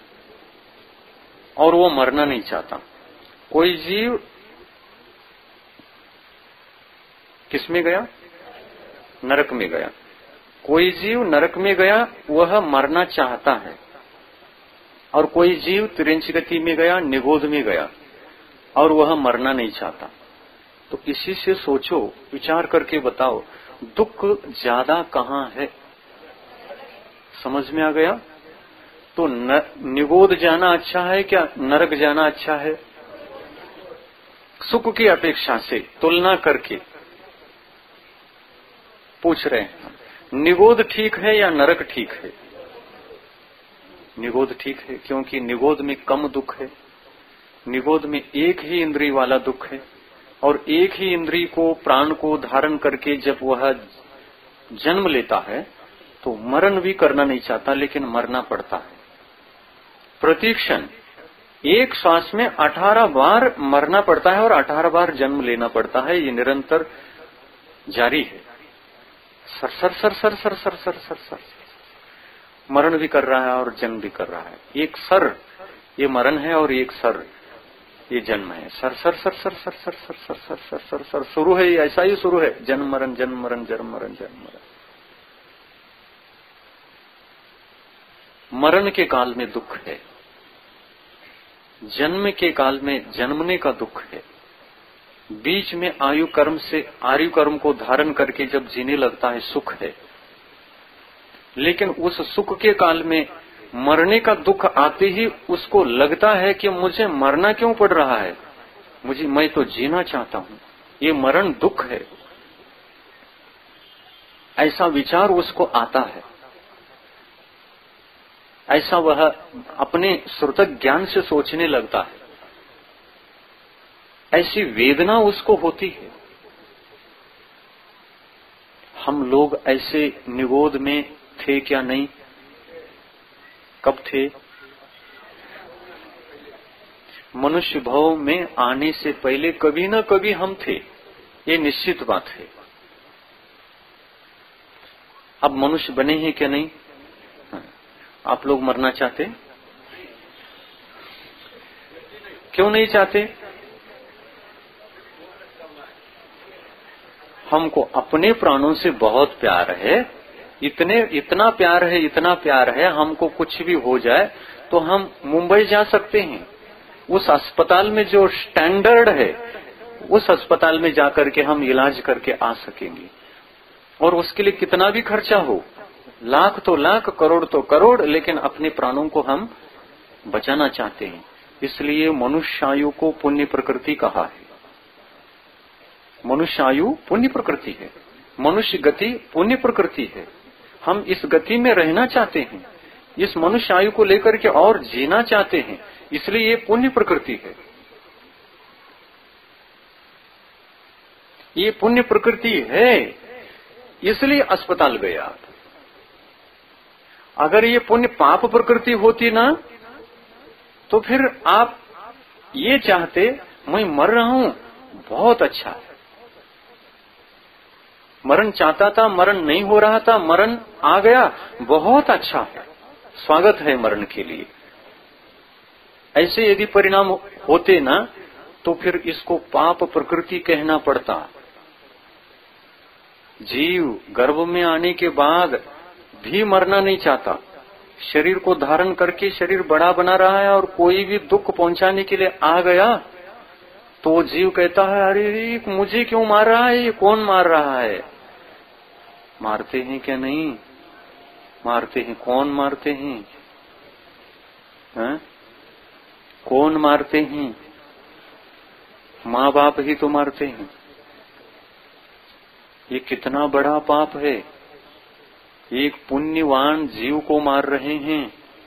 और वो मरना नहीं चाहता। कोई जीव किसमें गया? नरक में गया। कोई जीव नरक में गया, वह मरना चाहता है। और कोई जीव तिरंच गति में गया, निगोध में गया, और वह मरना नहीं चाहता। तो इसी से सोचो, विचार करके बताओ, दुख ज्यादा कहाँ है? समझ में आ गया? तो निगोध जाना अच्छा है क्या नरक जाना अच्छा है? सुख की अपेक्षा से तुलना करके पूछ रहे हैं, निगोध ठीक है या नरक ठीक है? निगोध ठीक है, क्योंकि निगोध में कम दुख है। निगोध में एक ही इंद्रिय वाला दुख है, और एक ही इंद्रिय को, प्राण को धारण करके जब वह जन्म लेता है तो मरण भी करना नहीं चाहता, लेकिन मरना पड़ता है। प्रतिक्षण एक श्वास में 18 बार मरना पड़ता है और 18 बार जन्म लेना पड़ता है। ये निरंतर जारी है, sir sir sir sir sir sir sir sir sir मरण भी कर रहा है और जन्म भी कर रहा है। एक सर ये मरण है और एक सर ये जन्म है। Sir sir sir sir sir sir sir sir sir sir sir sir शुरू है, ऐसा ही शुरू है, जन्म मरण जन्म मरण जन्म मरण जन्म मरण। मरण के काल में दुख है, जन्म के काल में जन्मने का दुख है, बीच में आयु कर्म से आयु कर्म को धारण करके जब जीने लगता है सुख है। लेकिन उस सुख के काल में मरने का दुख आते ही उसको लगता है कि मुझे मरना क्यों पड़ रहा है, मैं तो जीना चाहता हूं, ये मरण दुख है, ऐसा विचार उसको आता है। ऐसा वह अपने श्रुत ज्ञान से सोचने लगता है, ऐसी वेदना उसको होती है। हम लोग ऐसे निगोध में थे क्या? नहीं। कब थे? मनुष्य भाव में आने से पहले कभी न कभी हम थे, ये निश्चित बात है। अब मनुष्य बने हैं क्या? नहीं। आप लोग मरना चाहते? क्यों नहीं चाहते? हमको अपने प्राणों से बहुत प्यार है, इतना प्यार है, हमको कुछ भी हो जाए तो हम मुंबई जा सकते हैं। उस अस्पताल में जो स्टैंडर्ड है, उस अस्पताल में जाकर के हम इलाज करके आ सकेंगे। और उसके लिए कितना भी खर्चा हो, लाख तो लाख, करोड़ तो करोड़, लेकिन अपने प्राणों को हम बचाना चाहते हैं। इसलिए मनुष्य आयु को पुण्य प्रकृति कहा है। मनुष्य आयु पुण्य प्रकृति है, मनुष्य गति पुण्य प्रकृति है। हम इस गति में रहना चाहते हैं, इस मनुष्य आयु को लेकर के और जीना चाहते हैं, इसलिए ये पुण्य प्रकृति है। ये पुण्य प्रकृति है, इसलिए अस्पताल गया। अगर ये पुण्य पाप प्रकृति होती ना, तो फिर आप ये चाहते, मैं मर रहा हूं, बहुत अच्छा है। मरण चाहता था, मरण नहीं हो रहा था, मरण आ गया, बहुत अच्छा है, स्वागत है मरण के लिए। ऐसे यदि परिणाम होते ना, तो फिर इसको पाप प्रकृति कहना पड़ता। जीव गर्भ में आने के बाद भी मरना नहीं चाहता, शरीर को धारण करके शरीर बड़ा बना रहा है, और कोई भी दुख पहुंचाने के लिए आ गया तो जीव कहता है, अरे मुझे क्यों मार रहा है, ये कौन मार रहा है? मारते हैं क्या? नहीं मारते हैं। कौन मारते हैं? कौन मारते हैं? माँ बाप ही तो मारते हैं। ये कितना बड़ा पाप है। एक पुण्यवान जीव को मार रहे हैं।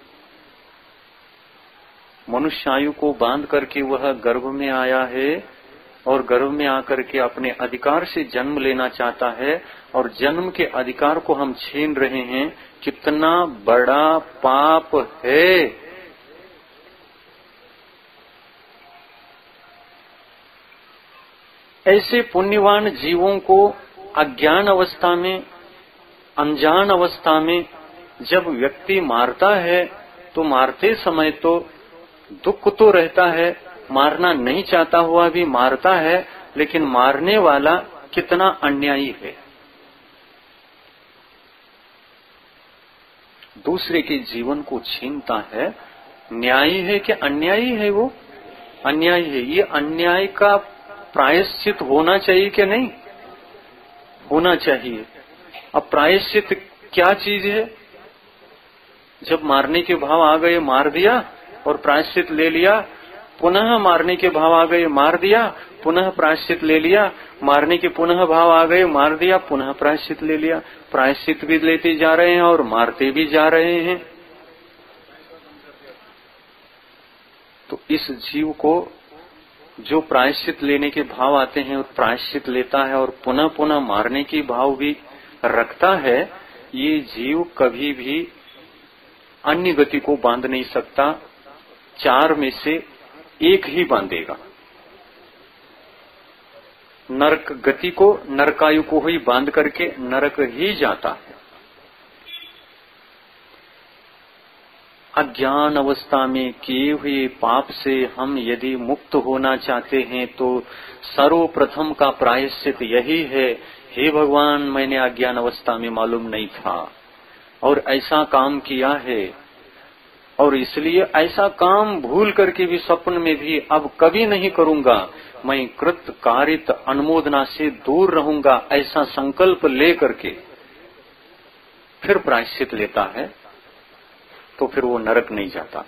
मनुष्य आयु को बांध करके वह गर्भ में आया है और गर्भ में आकर के अपने अधिकार से जन्म लेना चाहता है और जन्म के अधिकार को हम छीन रहे हैं। कितना बड़ा पाप है। ऐसे पुण्यवान जीवों को अज्ञान अवस्था में, अनजान अवस्था में जब व्यक्ति मारता है तो मारते समय तो दुख तो रहता है, मारना नहीं चाहता हुआ भी मारता है, लेकिन मारने वाला कितना अन्यायी है। दूसरे के जीवन को छीनता है। न्यायी है कि अन्यायी है? वो अन्यायी है। ये अन्याय का प्रायश्चित होना चाहिए कि नहीं होना चाहिए? अब प्रायश्चित क्या चीज है? जब मारने के भाव आ गए मार दिया और प्रायश्चित ले लिया, पुनः मारने के भाव आ गए मार दिया, पुनः प्रायश्चित ले लिया, मारने के पुनः भाव आ गए मार दिया, पुनः प्रायश्चित ले लिया। प्रायश्चित भी लेते जा रहे हैं और मारते भी जा रहे हैं। तो इस जीव को जो प्रायश्चित लेने के भाव आते हैं और प्रायश्चित लेता है और पुनः पुनः मारने के भाव भी रखता है, ये जीव कभी भी अन्य गति को बांध नहीं सकता। चार में से एक ही बांधेगा। नरक गति को, नरकायु को ही बांध करके नरक ही जाता है। अज्ञान अवस्था में किए हुए पाप से हम यदि मुक्त होना चाहते हैं तो सर्वप्रथम का प्रायश्चित यही है, हे भगवान मैंने अज्ञान अवस्था में मालूम नहीं था और ऐसा काम किया है और इसलिए ऐसा काम भूल करके भी स्वप्न में भी अब कभी नहीं करूंगा। मैं कृत कारित अनुमोदना से दूर रहूंगा, ऐसा संकल्प ले करके फिर प्रायश्चित लेता है तो फिर वो नरक नहीं जाता।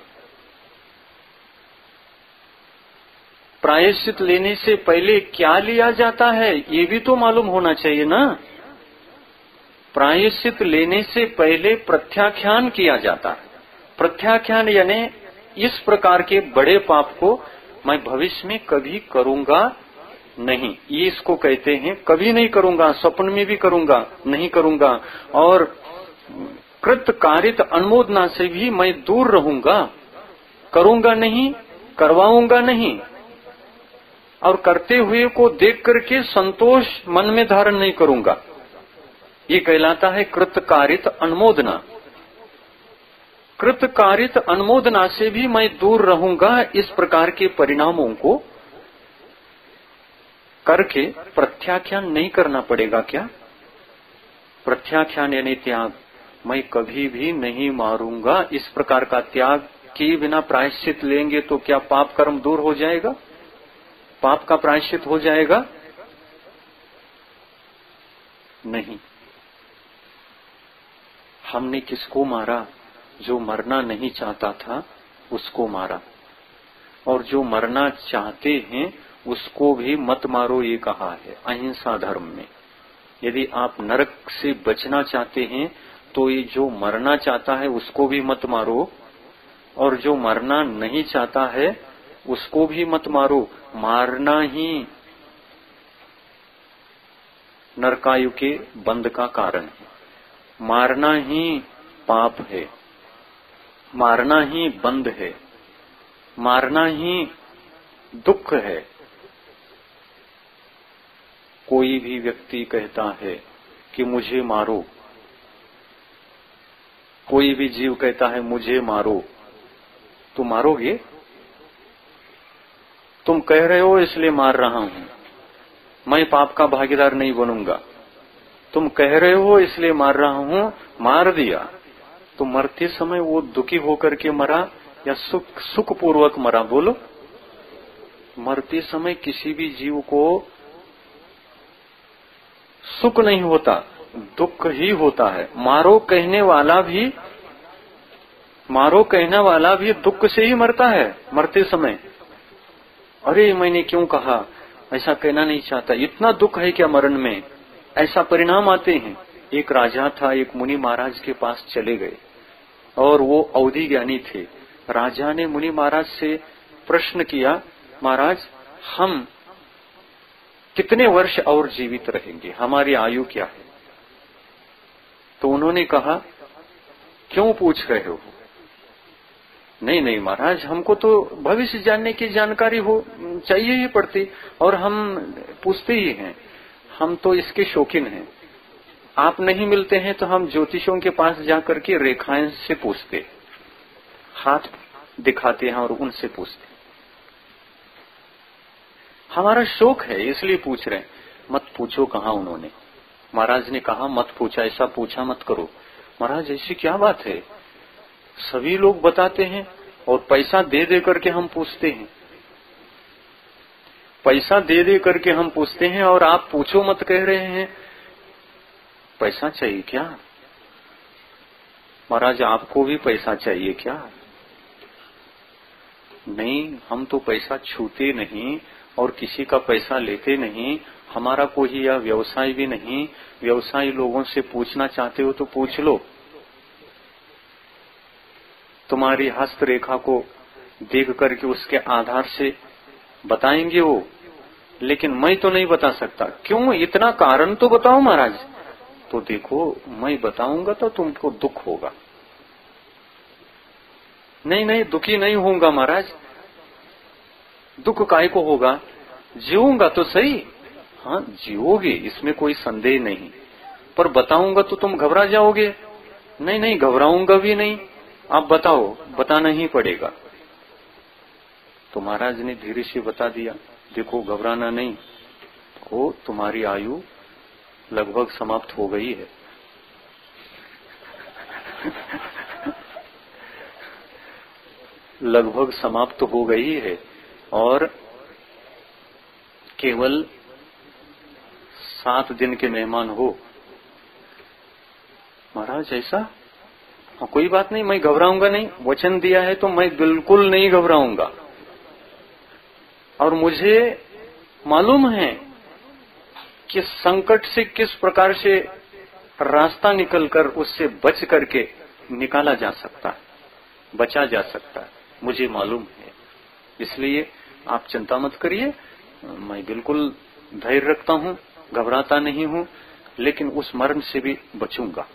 प्रायश्चित लेने से पहले क्या लिया जाता है ये भी तो मालूम होना चाहिए ना। प्रायश्चित लेने से पहले प्रत्याख्यान किया जाता है। प्रत्याख्यान यानी इस प्रकार के बड़े पाप को मैं भविष्य में कभी करूंगा नहीं, ये इसको कहते हैं। कभी नहीं करूंगा, स्वप्न में भी करूंगा नहीं करूंगा, और कृत कारित अनुमोदना से भी मैं दूर रहूंगा, करूंगा नहीं, करवाऊंगा नहीं, और करते हुए को देख करके संतोष मन में धारण नहीं करूंगा। ये कहलाता है कृत कारित अनुमोदना। कृत कारित अनुमोदना से भी मैं दूर रहूंगा। इस प्रकार के परिणामों को करके प्रत्याख्यान नहीं करना पड़ेगा क्या? प्रत्याख्यान यानी त्याग। मैं कभी भी नहीं मारूंगा, इस प्रकार का त्याग किए बिना प्रायश्चित लेंगे तो क्या पाप कर्म दूर हो जाएगा? पाप का प्रायश्चित हो जाएगा? नहीं। हमने किसको मारा? जो मरना नहीं चाहता था उसको मारा, और जो मरना चाहते हैं उसको भी मत मारो, ये कहा है अहिंसा धर्म में। यदि आप नरक से बचना चाहते हैं तो ये जो मरना चाहता है उसको भी मत मारो, और जो मरना नहीं चाहता है उसको भी मत मारो। मारना ही नरकायु के बंध का कारण है, मारना ही पाप है, मारना ही बंध है, मारना ही दुख है। कोई भी व्यक्ति कहता है कि मुझे मारो, कोई भी जीव कहता है मुझे मारो, तो मारोगे? तुम कह रहे हो इसलिए मार रहा हूं, मैं पाप का भागीदार नहीं बनूंगा। तुम कह रहे हो इसलिए मार रहा हूं, मार दिया तो मरते समय वो दुखी होकर के मरा या सुख पूर्वक मरा? बोलो। मरते समय किसी भी जीव को सुख नहीं होता, दुख ही होता है। मारो कहने वाला भी मारो कहने वाला भी दुख से ही मरता है मरते समय। अरे मैंने क्यों कहा, ऐसा कहना नहीं चाहता, इतना दुख है क्या मरण में, ऐसा परिणाम आते हैं। एक राजा था, एक मुनि महाराज के पास चले गए और वो अवधि ज्ञानी थे। राजा ने मुनि महाराज से प्रश्न किया, महाराज हम कितने वर्ष और जीवित रहेंगे, हमारी आयु क्या है? तो उन्होंने कहा, क्यों पूछ रहे हो? नहीं नहीं महाराज, हमको तो भविष्य जानने की जानकारी हो चाहिए ही पड़ती, और हम पूछते ही हैं, हम तो इसके शौकीन हैं। आप नहीं मिलते हैं तो हम ज्योतिषों के पास जाकर के रेखाएं से पूछते, हाथ दिखाते हैं और उनसे पूछते। हमारा शौक है इसलिए पूछ रहे हैं। मत पूछो कहा उन्होंने। महाराज ने कहा मत पूछा, ऐसा पूछा मत करो। महाराज ऐसी क्या बात है, सभी लोग बताते हैं और पैसा दे दे करके हम पूछते हैं, पैसा दे दे करके हम पूछते हैं और आप पूछो मत कह रहे हैं, पैसा चाहिए क्या? महाराज आपको भी पैसा चाहिए क्या? नहीं, हम तो पैसा छूते नहीं और किसी का पैसा लेते नहीं, हमारा कोई यह व्यवसाय भी नहीं। व्यवसायी लोगों से पूछना चाहते हो तो पूछ लो, तुम्हारी हस्तरेखा को देख करके उसके आधार से बताएंगे वो, लेकिन मैं तो नहीं बता सकता। क्यों, इतना कारण तो बताओ महाराज। तो देखो मैं बताऊंगा तो तुमको दुख होगा। नहीं नहीं दुखी नहीं होऊंगा महाराज, दुख काय को होगा, जीऊंगा तो सही। हाँ जियोगे, इसमें कोई संदेह नहीं, पर बताऊंगा तो तुम घबरा जाओगे। नहीं नहीं घबराऊंगा भी नहीं, आप बताओ, बताना ही पड़ेगा। तो महाराज ने धीरे से बता दिया, देखो घबराना नहीं, हो तुम्हारी आयु लगभग समाप्त हो गई है। लगभग समाप्त हो गई है और केवल 7 दिन के मेहमान हो। महाराज ऐसा? हाँ कोई बात नहीं, मैं घबराऊंगा नहीं, वचन दिया है तो मैं बिल्कुल नहीं घबराऊंगा। और मुझे मालूम है कि संकट से किस प्रकार से रास्ता निकलकर उससे बच करके निकाला जा सकता है, बचा जा सकता है, मुझे मालूम है। इसलिए आप चिंता मत करिए, मैं बिल्कुल धैर्य रखता हूँ, घबराता नहीं हूँ, लेकिन उस मरण से भी बचूंगा,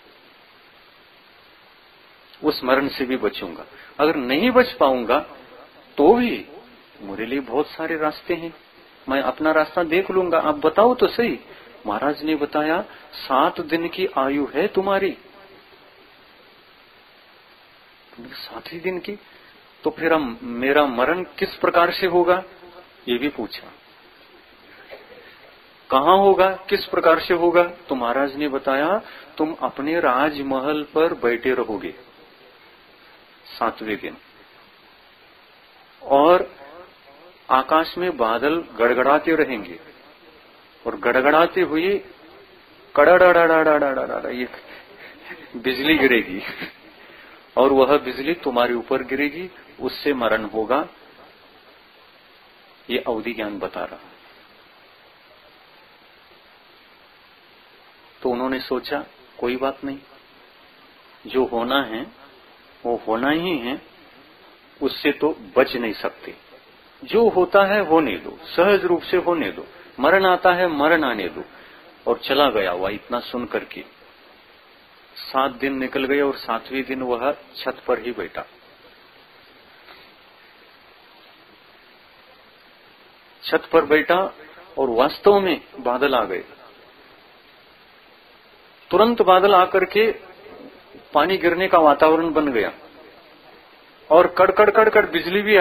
उस मरण से भी बचूंगा। अगर नहीं बच पाऊंगा तो भी मेरे लिए बहुत सारे रास्ते हैं, मैं अपना रास्ता देख लूंगा। आप बताओ तो सही। महाराज ने बताया 7 दिन की आयु है तुम्हारी। 7 ही दिन की, तो फिर मेरा मरण किस प्रकार से होगा, ये भी पूछा। कहाँ होगा, किस प्रकार से होगा? तो महाराज ने बताया तुम अपने राजमहल पर बैठे रहोगे 7वें दिन, और आकाश में बादल गड़गड़ाते रहेंगे और गड़गड़ाते हुए कड़ाड़ा ये बिजली गिरेगी और वह बिजली तुम्हारे ऊपर गिरेगी, उससे मरण होगा। ये अवधि ज्ञान बता रहा। तो उन्होंने सोचा कोई बात नहीं, जो होना है वो होना ही है, उससे तो बच नहीं सकते। जो होता है होने दो, सहज रूप से होने दो, मरण आता है मरण आने दो। और चला गया वह इतना सुन करके। 7 दिन निकल गए और 7वें दिन वह छत पर ही बैठा। छत पर बैठा और वास्तव में बादल आ गए। तुरंत बादल आकर के पानी गिरने का वातावरण बन गया और कड़कड़ कड़कड़ बिजली भी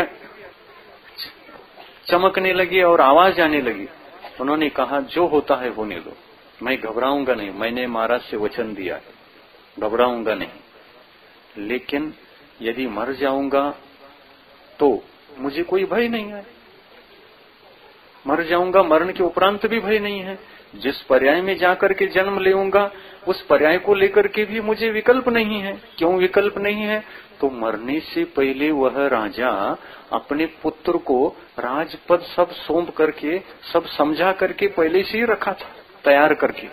चमकने लगी और आवाज आने लगी। उन्होंने कहा जो होता है होने दो, मैं घबराऊंगा नहीं, मैंने महाराज से वचन दिया है, घबराऊंगा नहीं, लेकिन यदि मर जाऊंगा तो मुझे कोई भय नहीं है। मर जाऊंगा, मरण के उपरांत भी भय नहीं है। जिस पर्याय में जाकर के जन्म लेऊंगा उस पर्याय को लेकर के भी मुझे विकल्प नहीं है। क्यों विकल्प नहीं है? तो मरने से पहले वह राजा अपने पुत्र को राजपद सब सौंप करके, सब समझा करके पहले से ही रखा था, तैयार करके।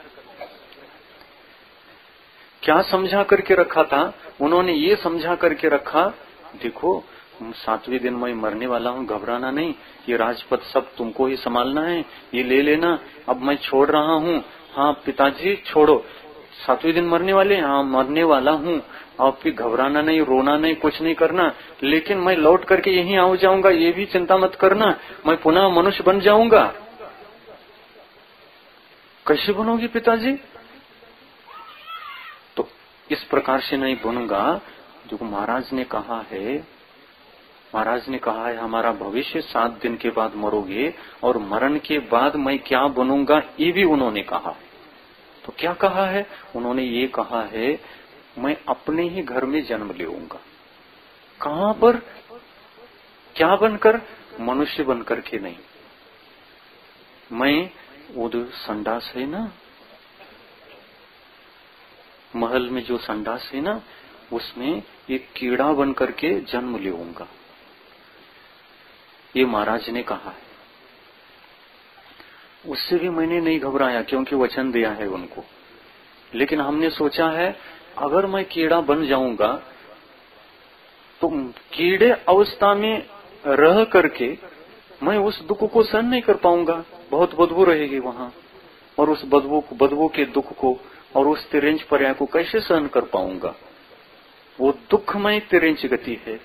क्या समझा करके रखा था? उन्होंने ये समझा करके रखा, देखो 7वें दिन मैं मरने वाला हूँ, घबराना नहीं, ये राजपद सब तुमको ही संभालना है, ये ले लेना, अब मैं छोड़ रहा हूँ। हाँ पिताजी छोड़ो, 7वें दिन मरने वाले, हाँ मरने वाला हूँ, अब फिर घबराना नहीं, रोना नहीं, कुछ नहीं करना, लेकिन मैं लौट करके यहीं आ जाऊंगा, ये भी चिंता मत करना, मैं पुनः मनुष्य बन जाऊंगा। कैसे बनोगी पिताजी? तो इस प्रकार से नहीं बनूंगा। जो महाराज ने कहा है, महाराज ने कहा है हमारा भविष्य 7 दिन के बाद मरोगे, और मरण के बाद मैं क्या बनूंगा ये भी उन्होंने कहा। तो क्या कहा है? उन्होंने ये कहा है मैं अपने ही घर में जन्म लूंगा। कहां पर? क्या बनकर? मनुष्य बनकर के नहीं। मैं वो जो संडास है ना, महल में जो संडास है ना, उसमें एक कीड़ा बनकर के जन्म लूंगा, ये महाराज ने कहा है। उससे भी मैंने नहीं घबराया, क्योंकि वचन दिया है उनको। लेकिन हमने सोचा है अगर मैं कीड़ा बन जाऊंगा तो कीड़े अवस्था में रह करके मैं उस दुख को सहन नहीं कर पाऊंगा, बहुत बदबू रहेगी वहां, और उस बदबू के दुख को और उस तिरंज पर्याय को कैसे सहन कर पाऊंगा? वो दुखमय तिरंज गति है,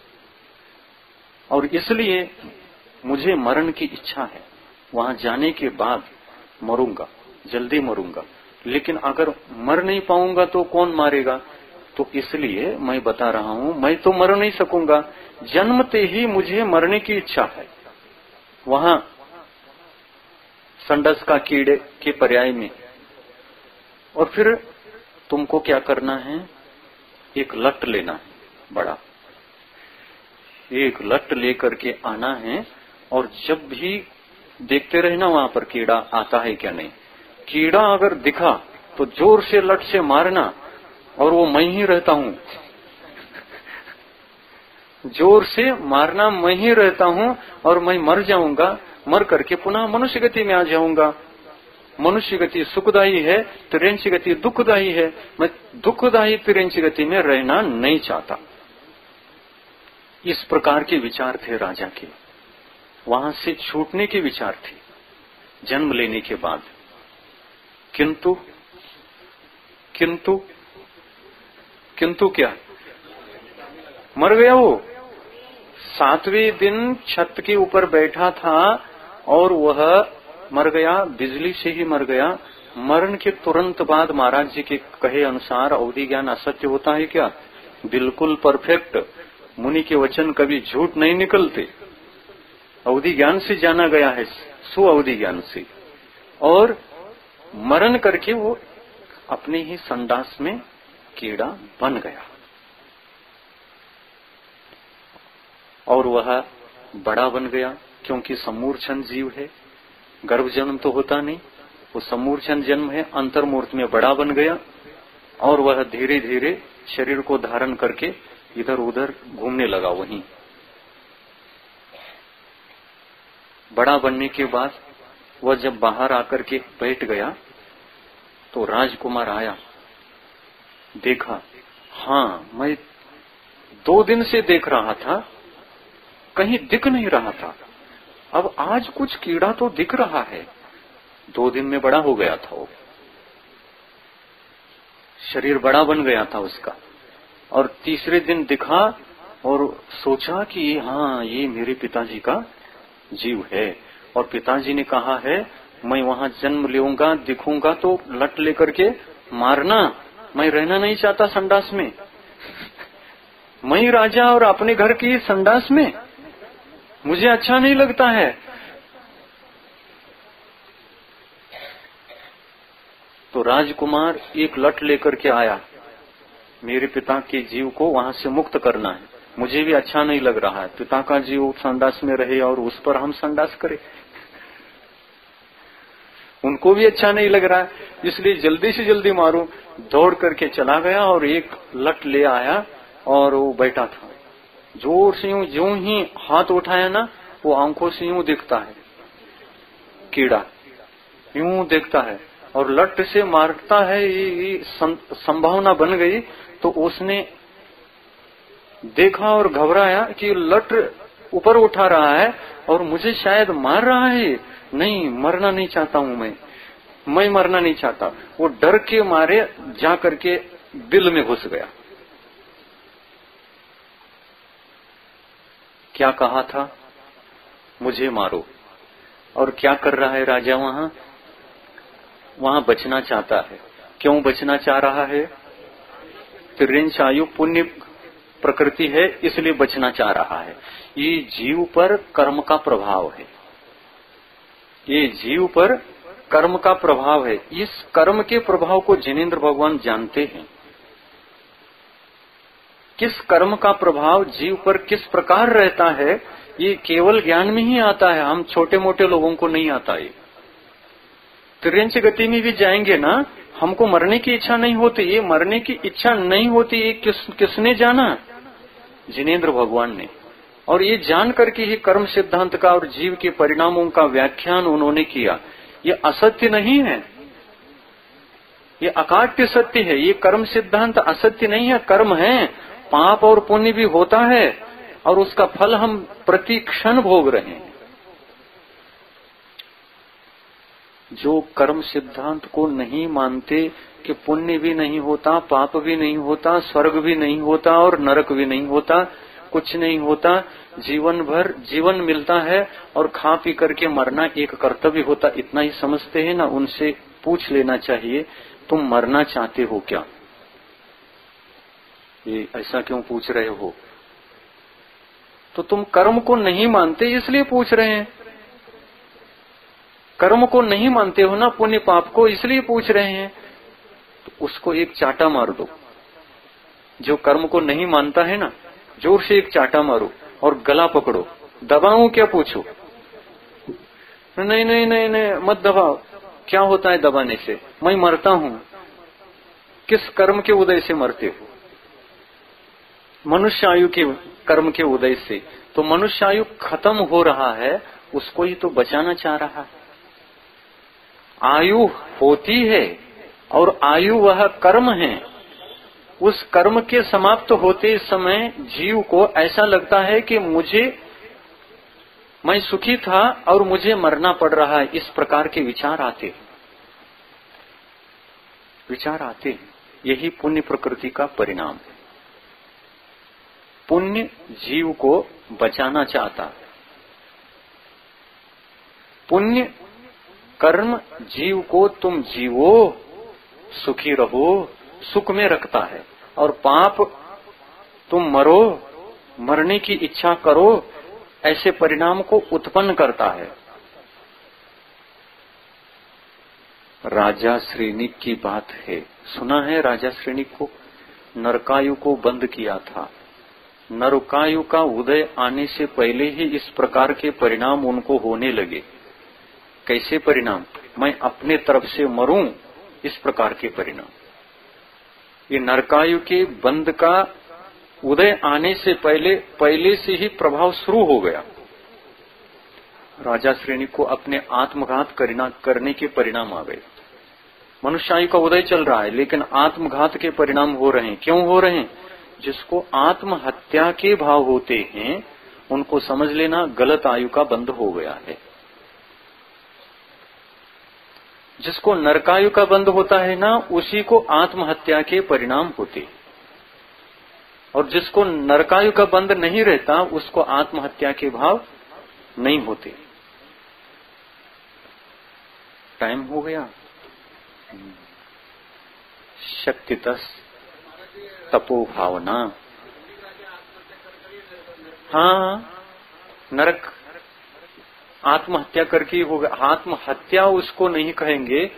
और इसलिए मुझे मरण की इच्छा है। वहां जाने के बाद मरूंगा, जल्दी मरूंगा, लेकिन अगर मर नहीं पाऊंगा तो कौन मारेगा? तो इसलिए मैं बता रहा हूं, मैं तो मर नहीं सकूंगा, जन्मते ही मुझे मरने की इच्छा है। वहां संडस का कीड़े के पर्याय में। और फिर तुमको क्या करना है? एक लट लेना है, बड़ा एक लट लेकर के आना है, और जब भी देखते रहना वहां पर कीड़ा आता है क्या नहीं। कीड़ा अगर दिखा तो जोर से लट से मारना, और वो मैं ही रहता हूं। जोर से मारना, मैं ही रहता हूं, और मैं मर जाऊंगा, मर करके पुनः मनुष्य गति में आ जाऊंगा। मनुष्य गति सुखदायी है, तिरंज गति दुखदायी है। मैं दुखदायी तिरंज गति में रहना नहीं चाहता। इस प्रकार के विचार थे राजा के, वहां से छूटने के विचार थे जन्म लेने के बाद। किंतु किंतु किंतु क्या? मर गया वो। 7वें दिन छत के ऊपर बैठा था और वह मर गया, बिजली से ही मर गया। मरण के तुरंत बाद महाराज जी के कहे अनुसार अवधि ज्ञान असत्य होता है क्या? बिल्कुल परफेक्ट। मुनि के वचन कभी झूठ नहीं निकलते। अवधि ज्ञान से जाना गया है, सु अवधि ज्ञान से। और मरण करके वो अपने ही संडास में कीड़ा बन गया, और वह बड़ा बन गया, क्योंकि समूर्छन जीव है, गर्भ जन्म तो होता नहीं, वो समूर्छन जन्म है। अंतर्मूर्त में बड़ा बन गया, और वह धीरे धीरे शरीर को धारण करके इधर उधर घूमने लगा। वहीं बड़ा बनने के बाद वह जब बाहर आकर के बैठ गया तो राजकुमार आया, देखा, हाँ मैं 2 दिन से देख रहा था, कहीं दिख नहीं रहा था, अब आज कुछ कीड़ा तो दिख रहा है। 2 दिन में बड़ा हो गया था वो, शरीर बड़ा बन गया था उसका। और तीसरे दिन दिखा और सोचा कि हाँ ये मेरे पिताजी का जीव है। और पिताजी ने कहा है मैं वहां जन्म लूंगा, दिखूंगा तो लट लेकर के मारना, मैं रहना नहीं चाहता संडास में। मैं राजा और अपने घर की संडास में, मुझे अच्छा नहीं लगता है। तो राजकुमार एक लट लेकर के आया, मेरे पिता के जीव को वहां से मुक्त करना है, मुझे भी अच्छा नहीं लग रहा है, पिता का जीव संडास में रहे और उस पर हम संडास करें। उनको भी अच्छा नहीं लग रहा है, इसलिए जल्दी से जल्दी मारूं। दौड़ करके चला गया और एक लट ले आया और वो बैठा था। जोर से जो ही हाथ उठाया ना, वो आंखों से यूं दिखता है, कीड़ा यूं देखता है और लट से मारता है। ये संभावना बन गई। तो उसने देखा और घबराया कि लट ऊपर उठा रहा है और मुझे शायद मार रहा है। नहीं, मरना नहीं चाहता हूं मैं मरना नहीं चाहता। वो डर के मारे जा करके दिल में घुस गया। क्या कहा था? मुझे मारो। और क्या कर रहा है राजा? वहां बचना चाहता है। क्यों बचना चाह रहा है? तिर्यंच आयु पुण्य प्रकृति है, इसलिए बचना चाह रहा है। ये जीव पर कर्म का प्रभाव है। ये जीव पर कर्म का प्रभाव है। इस कर्म के प्रभाव को जिनेंद्र भगवान जानते हैं। किस कर्म का प्रभाव जीव पर किस प्रकार रहता है, ये केवल ज्ञान में ही आता है। हम छोटे मोटे लोगों को नहीं आता। ये तिर्यंच गति में भी जाएंगे ना, हमको मरने की इच्छा नहीं होती। ये मरने की इच्छा नहीं होती, ये किसने जाना? जिनेंद्र भगवान ने। और ये जान करके ही कर्म सिद्धांत का और जीव के परिणामों का व्याख्यान उन्होंने किया। ये असत्य नहीं है, ये अकाट्य सत्य है। ये कर्म सिद्धांत असत्य नहीं है, कर्म है। पाप और पुण्य भी होता है और उसका फल हम प्रति क्षण भोग रहे हैं। जो कर्म सिद्धांत को नहीं मानते कि पुण्य भी नहीं होता, पाप भी नहीं होता, स्वर्ग भी नहीं होता और नरक भी नहीं होता, कुछ नहीं होता, जीवन भर जीवन मिलता है और खा पी करके मरना एक कर्तव्य होता, इतना ही समझते हैं ना, उनसे पूछ लेना चाहिए, तुम मरना चाहते हो क्या? ये ऐसा क्यों पूछ रहे हो? तो तुम कर्म को नहीं मानते इसलिए पूछ रहे हैं। कर्म को नहीं मानते हो ना, पुण्य पाप को, इसलिए पूछ रहे हैं। तो उसको एक चाटा मार दो। जो कर्म को नहीं मानता है ना, जोर से एक चाटा मारो और गला पकड़ो। दबाऊं क्या? पूछो। नहीं नहीं नहीं नहीं, मत दबाओ। क्या होता है दबाने से? मैं मरता हूं। किस कर्म के उदय से मरते हो? मनुष्य आयु के कर्म के उदय से। तो मनुष्य आयु खत्म हो रहा है, उसको ही तो बचाना चाह रहा है। आयु होती है और आयु वह कर्म है। उस कर्म के समाप्त होते समय जीव को ऐसा लगता है कि मैं सुखी था और मुझे मरना पड़ रहा है। इस प्रकार के विचार आते यही पुण्य प्रकृति का परिणाम है। पुण्य जीव को बचाना चाहता है। पुण्य कर्म जीव को तुम जीवो, सुखी रहो, सुख में रखता है। और पाप तुम मरो, मरने की इच्छा करो, ऐसे परिणाम को उत्पन्न करता है। राजा श्रेणिक की बात है, सुना है राजा श्रेणिक को? नरकायु को बंद किया था। नरकायु का उदय आने से पहले ही इस प्रकार के परिणाम उनको होने लगे। कैसे परिणाम? मैं अपने तरफ से मरूं, इस प्रकार के परिणाम। ये नरकायु के बंद का उदय आने से पहले से ही प्रभाव शुरू हो गया। राजा श्रेणी को अपने आत्मघात करने के परिणाम आ गए। मनुष्यायु का उदय चल रहा है, लेकिन आत्मघात के परिणाम हो रहे हैं। क्यों हो रहे हैं? जिसको आत्महत्या के भाव होते हैं, उनको समझ लेना गलत आयु का बंध हो गया है। जिसको नरकायु का बंध होता है ना, उसी को आत्महत्या के परिणाम होते। और जिसको नरकायु का बंध नहीं रहता, उसको आत्महत्या के भाव नहीं होते। टाइम हो गया। शक्तितस तपो भावना। हाँ, नरक आत्महत्या करके होगा। आत्महत्या उसको नहीं कहेंगे।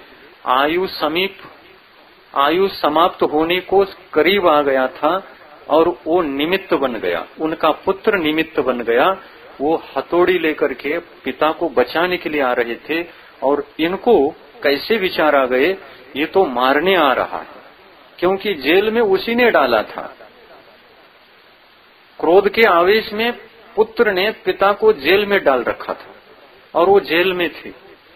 आयु समाप्त होने को करीब आ गया था और वो निमित्त बन गया, उनका पुत्र निमित्त बन गया। वो हथौड़ी लेकर के पिता को बचाने के लिए आ रहे थे और इनको कैसे विचार आ गए, ये तो मारने आ रहा है, क्योंकि जेल में उसी ने डाला था। क्रोध के आवेश में पुत्र ने पिता को जेल में डाल रखा था और वो जेल में थे,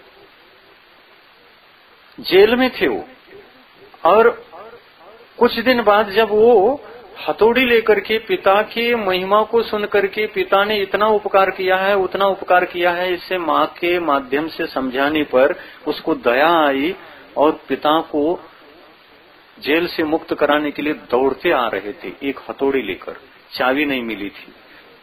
जेल में थे वो। और कुछ दिन बाद जब वो हथौड़ी लेकर के पिता की महिमा को सुन करके, पिता ने इतना उपकार किया है, उतना उपकार किया है, इससे माँ के माध्यम से समझाने पर उसको दया आई और पिता को जेल से मुक्त कराने के लिए दौड़ते आ रहे थे एक हथौड़ी लेकर। चाबी नहीं मिली थी,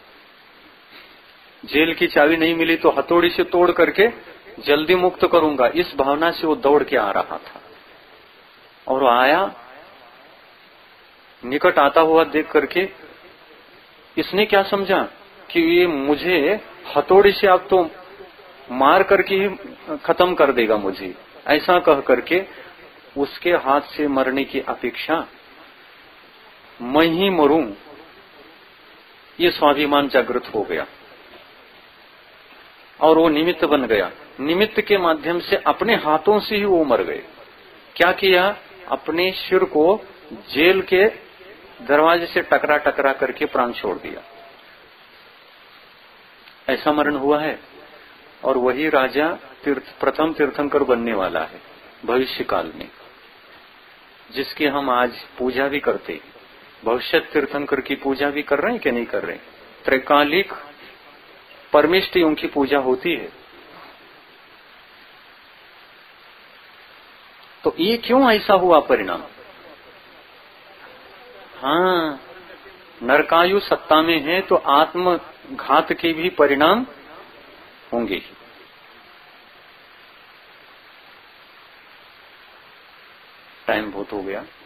जेल की चाबी नहीं मिली तो हथौड़ी से तोड़ करके जल्दी मुक्त करूंगा, इस भावना से वो दौड़ के आ रहा था। और आया, निकट आता हुआ देख करके इसने क्या समझा कि ये मुझे हथौड़ी से अब तो मार करके ही खत्म कर देगा मुझे, ऐसा कह करके उसके हाथ से मरने की अपेक्षा मैं ही मरूं, ये स्वाभिमान जागृत हो गया और वो निमित्त बन गया। निमित्त के माध्यम से अपने हाथों से ही वो मर गए। क्या किया, अपने सिर को जेल के दरवाजे से टकरा टकरा करके प्राण छोड़ दिया। ऐसा मरण हुआ है। और वही राजा प्रथम तीर्थंकर बनने वाला है भविष्य काल में, जिसकी हम आज पूजा भी करते हैं। भविष्य तीर्थंकर की पूजा भी कर रहे हैं कि नहीं कर रहे? त्रैकालिक परमेष्टियों की पूजा होती है। तो ये क्यों ऐसा हुआ परिणाम? हाँ, नरकायु सत्ता में है तो आत्मघात के भी परिणाम होंगे ही। टाइम बहुत हो गया।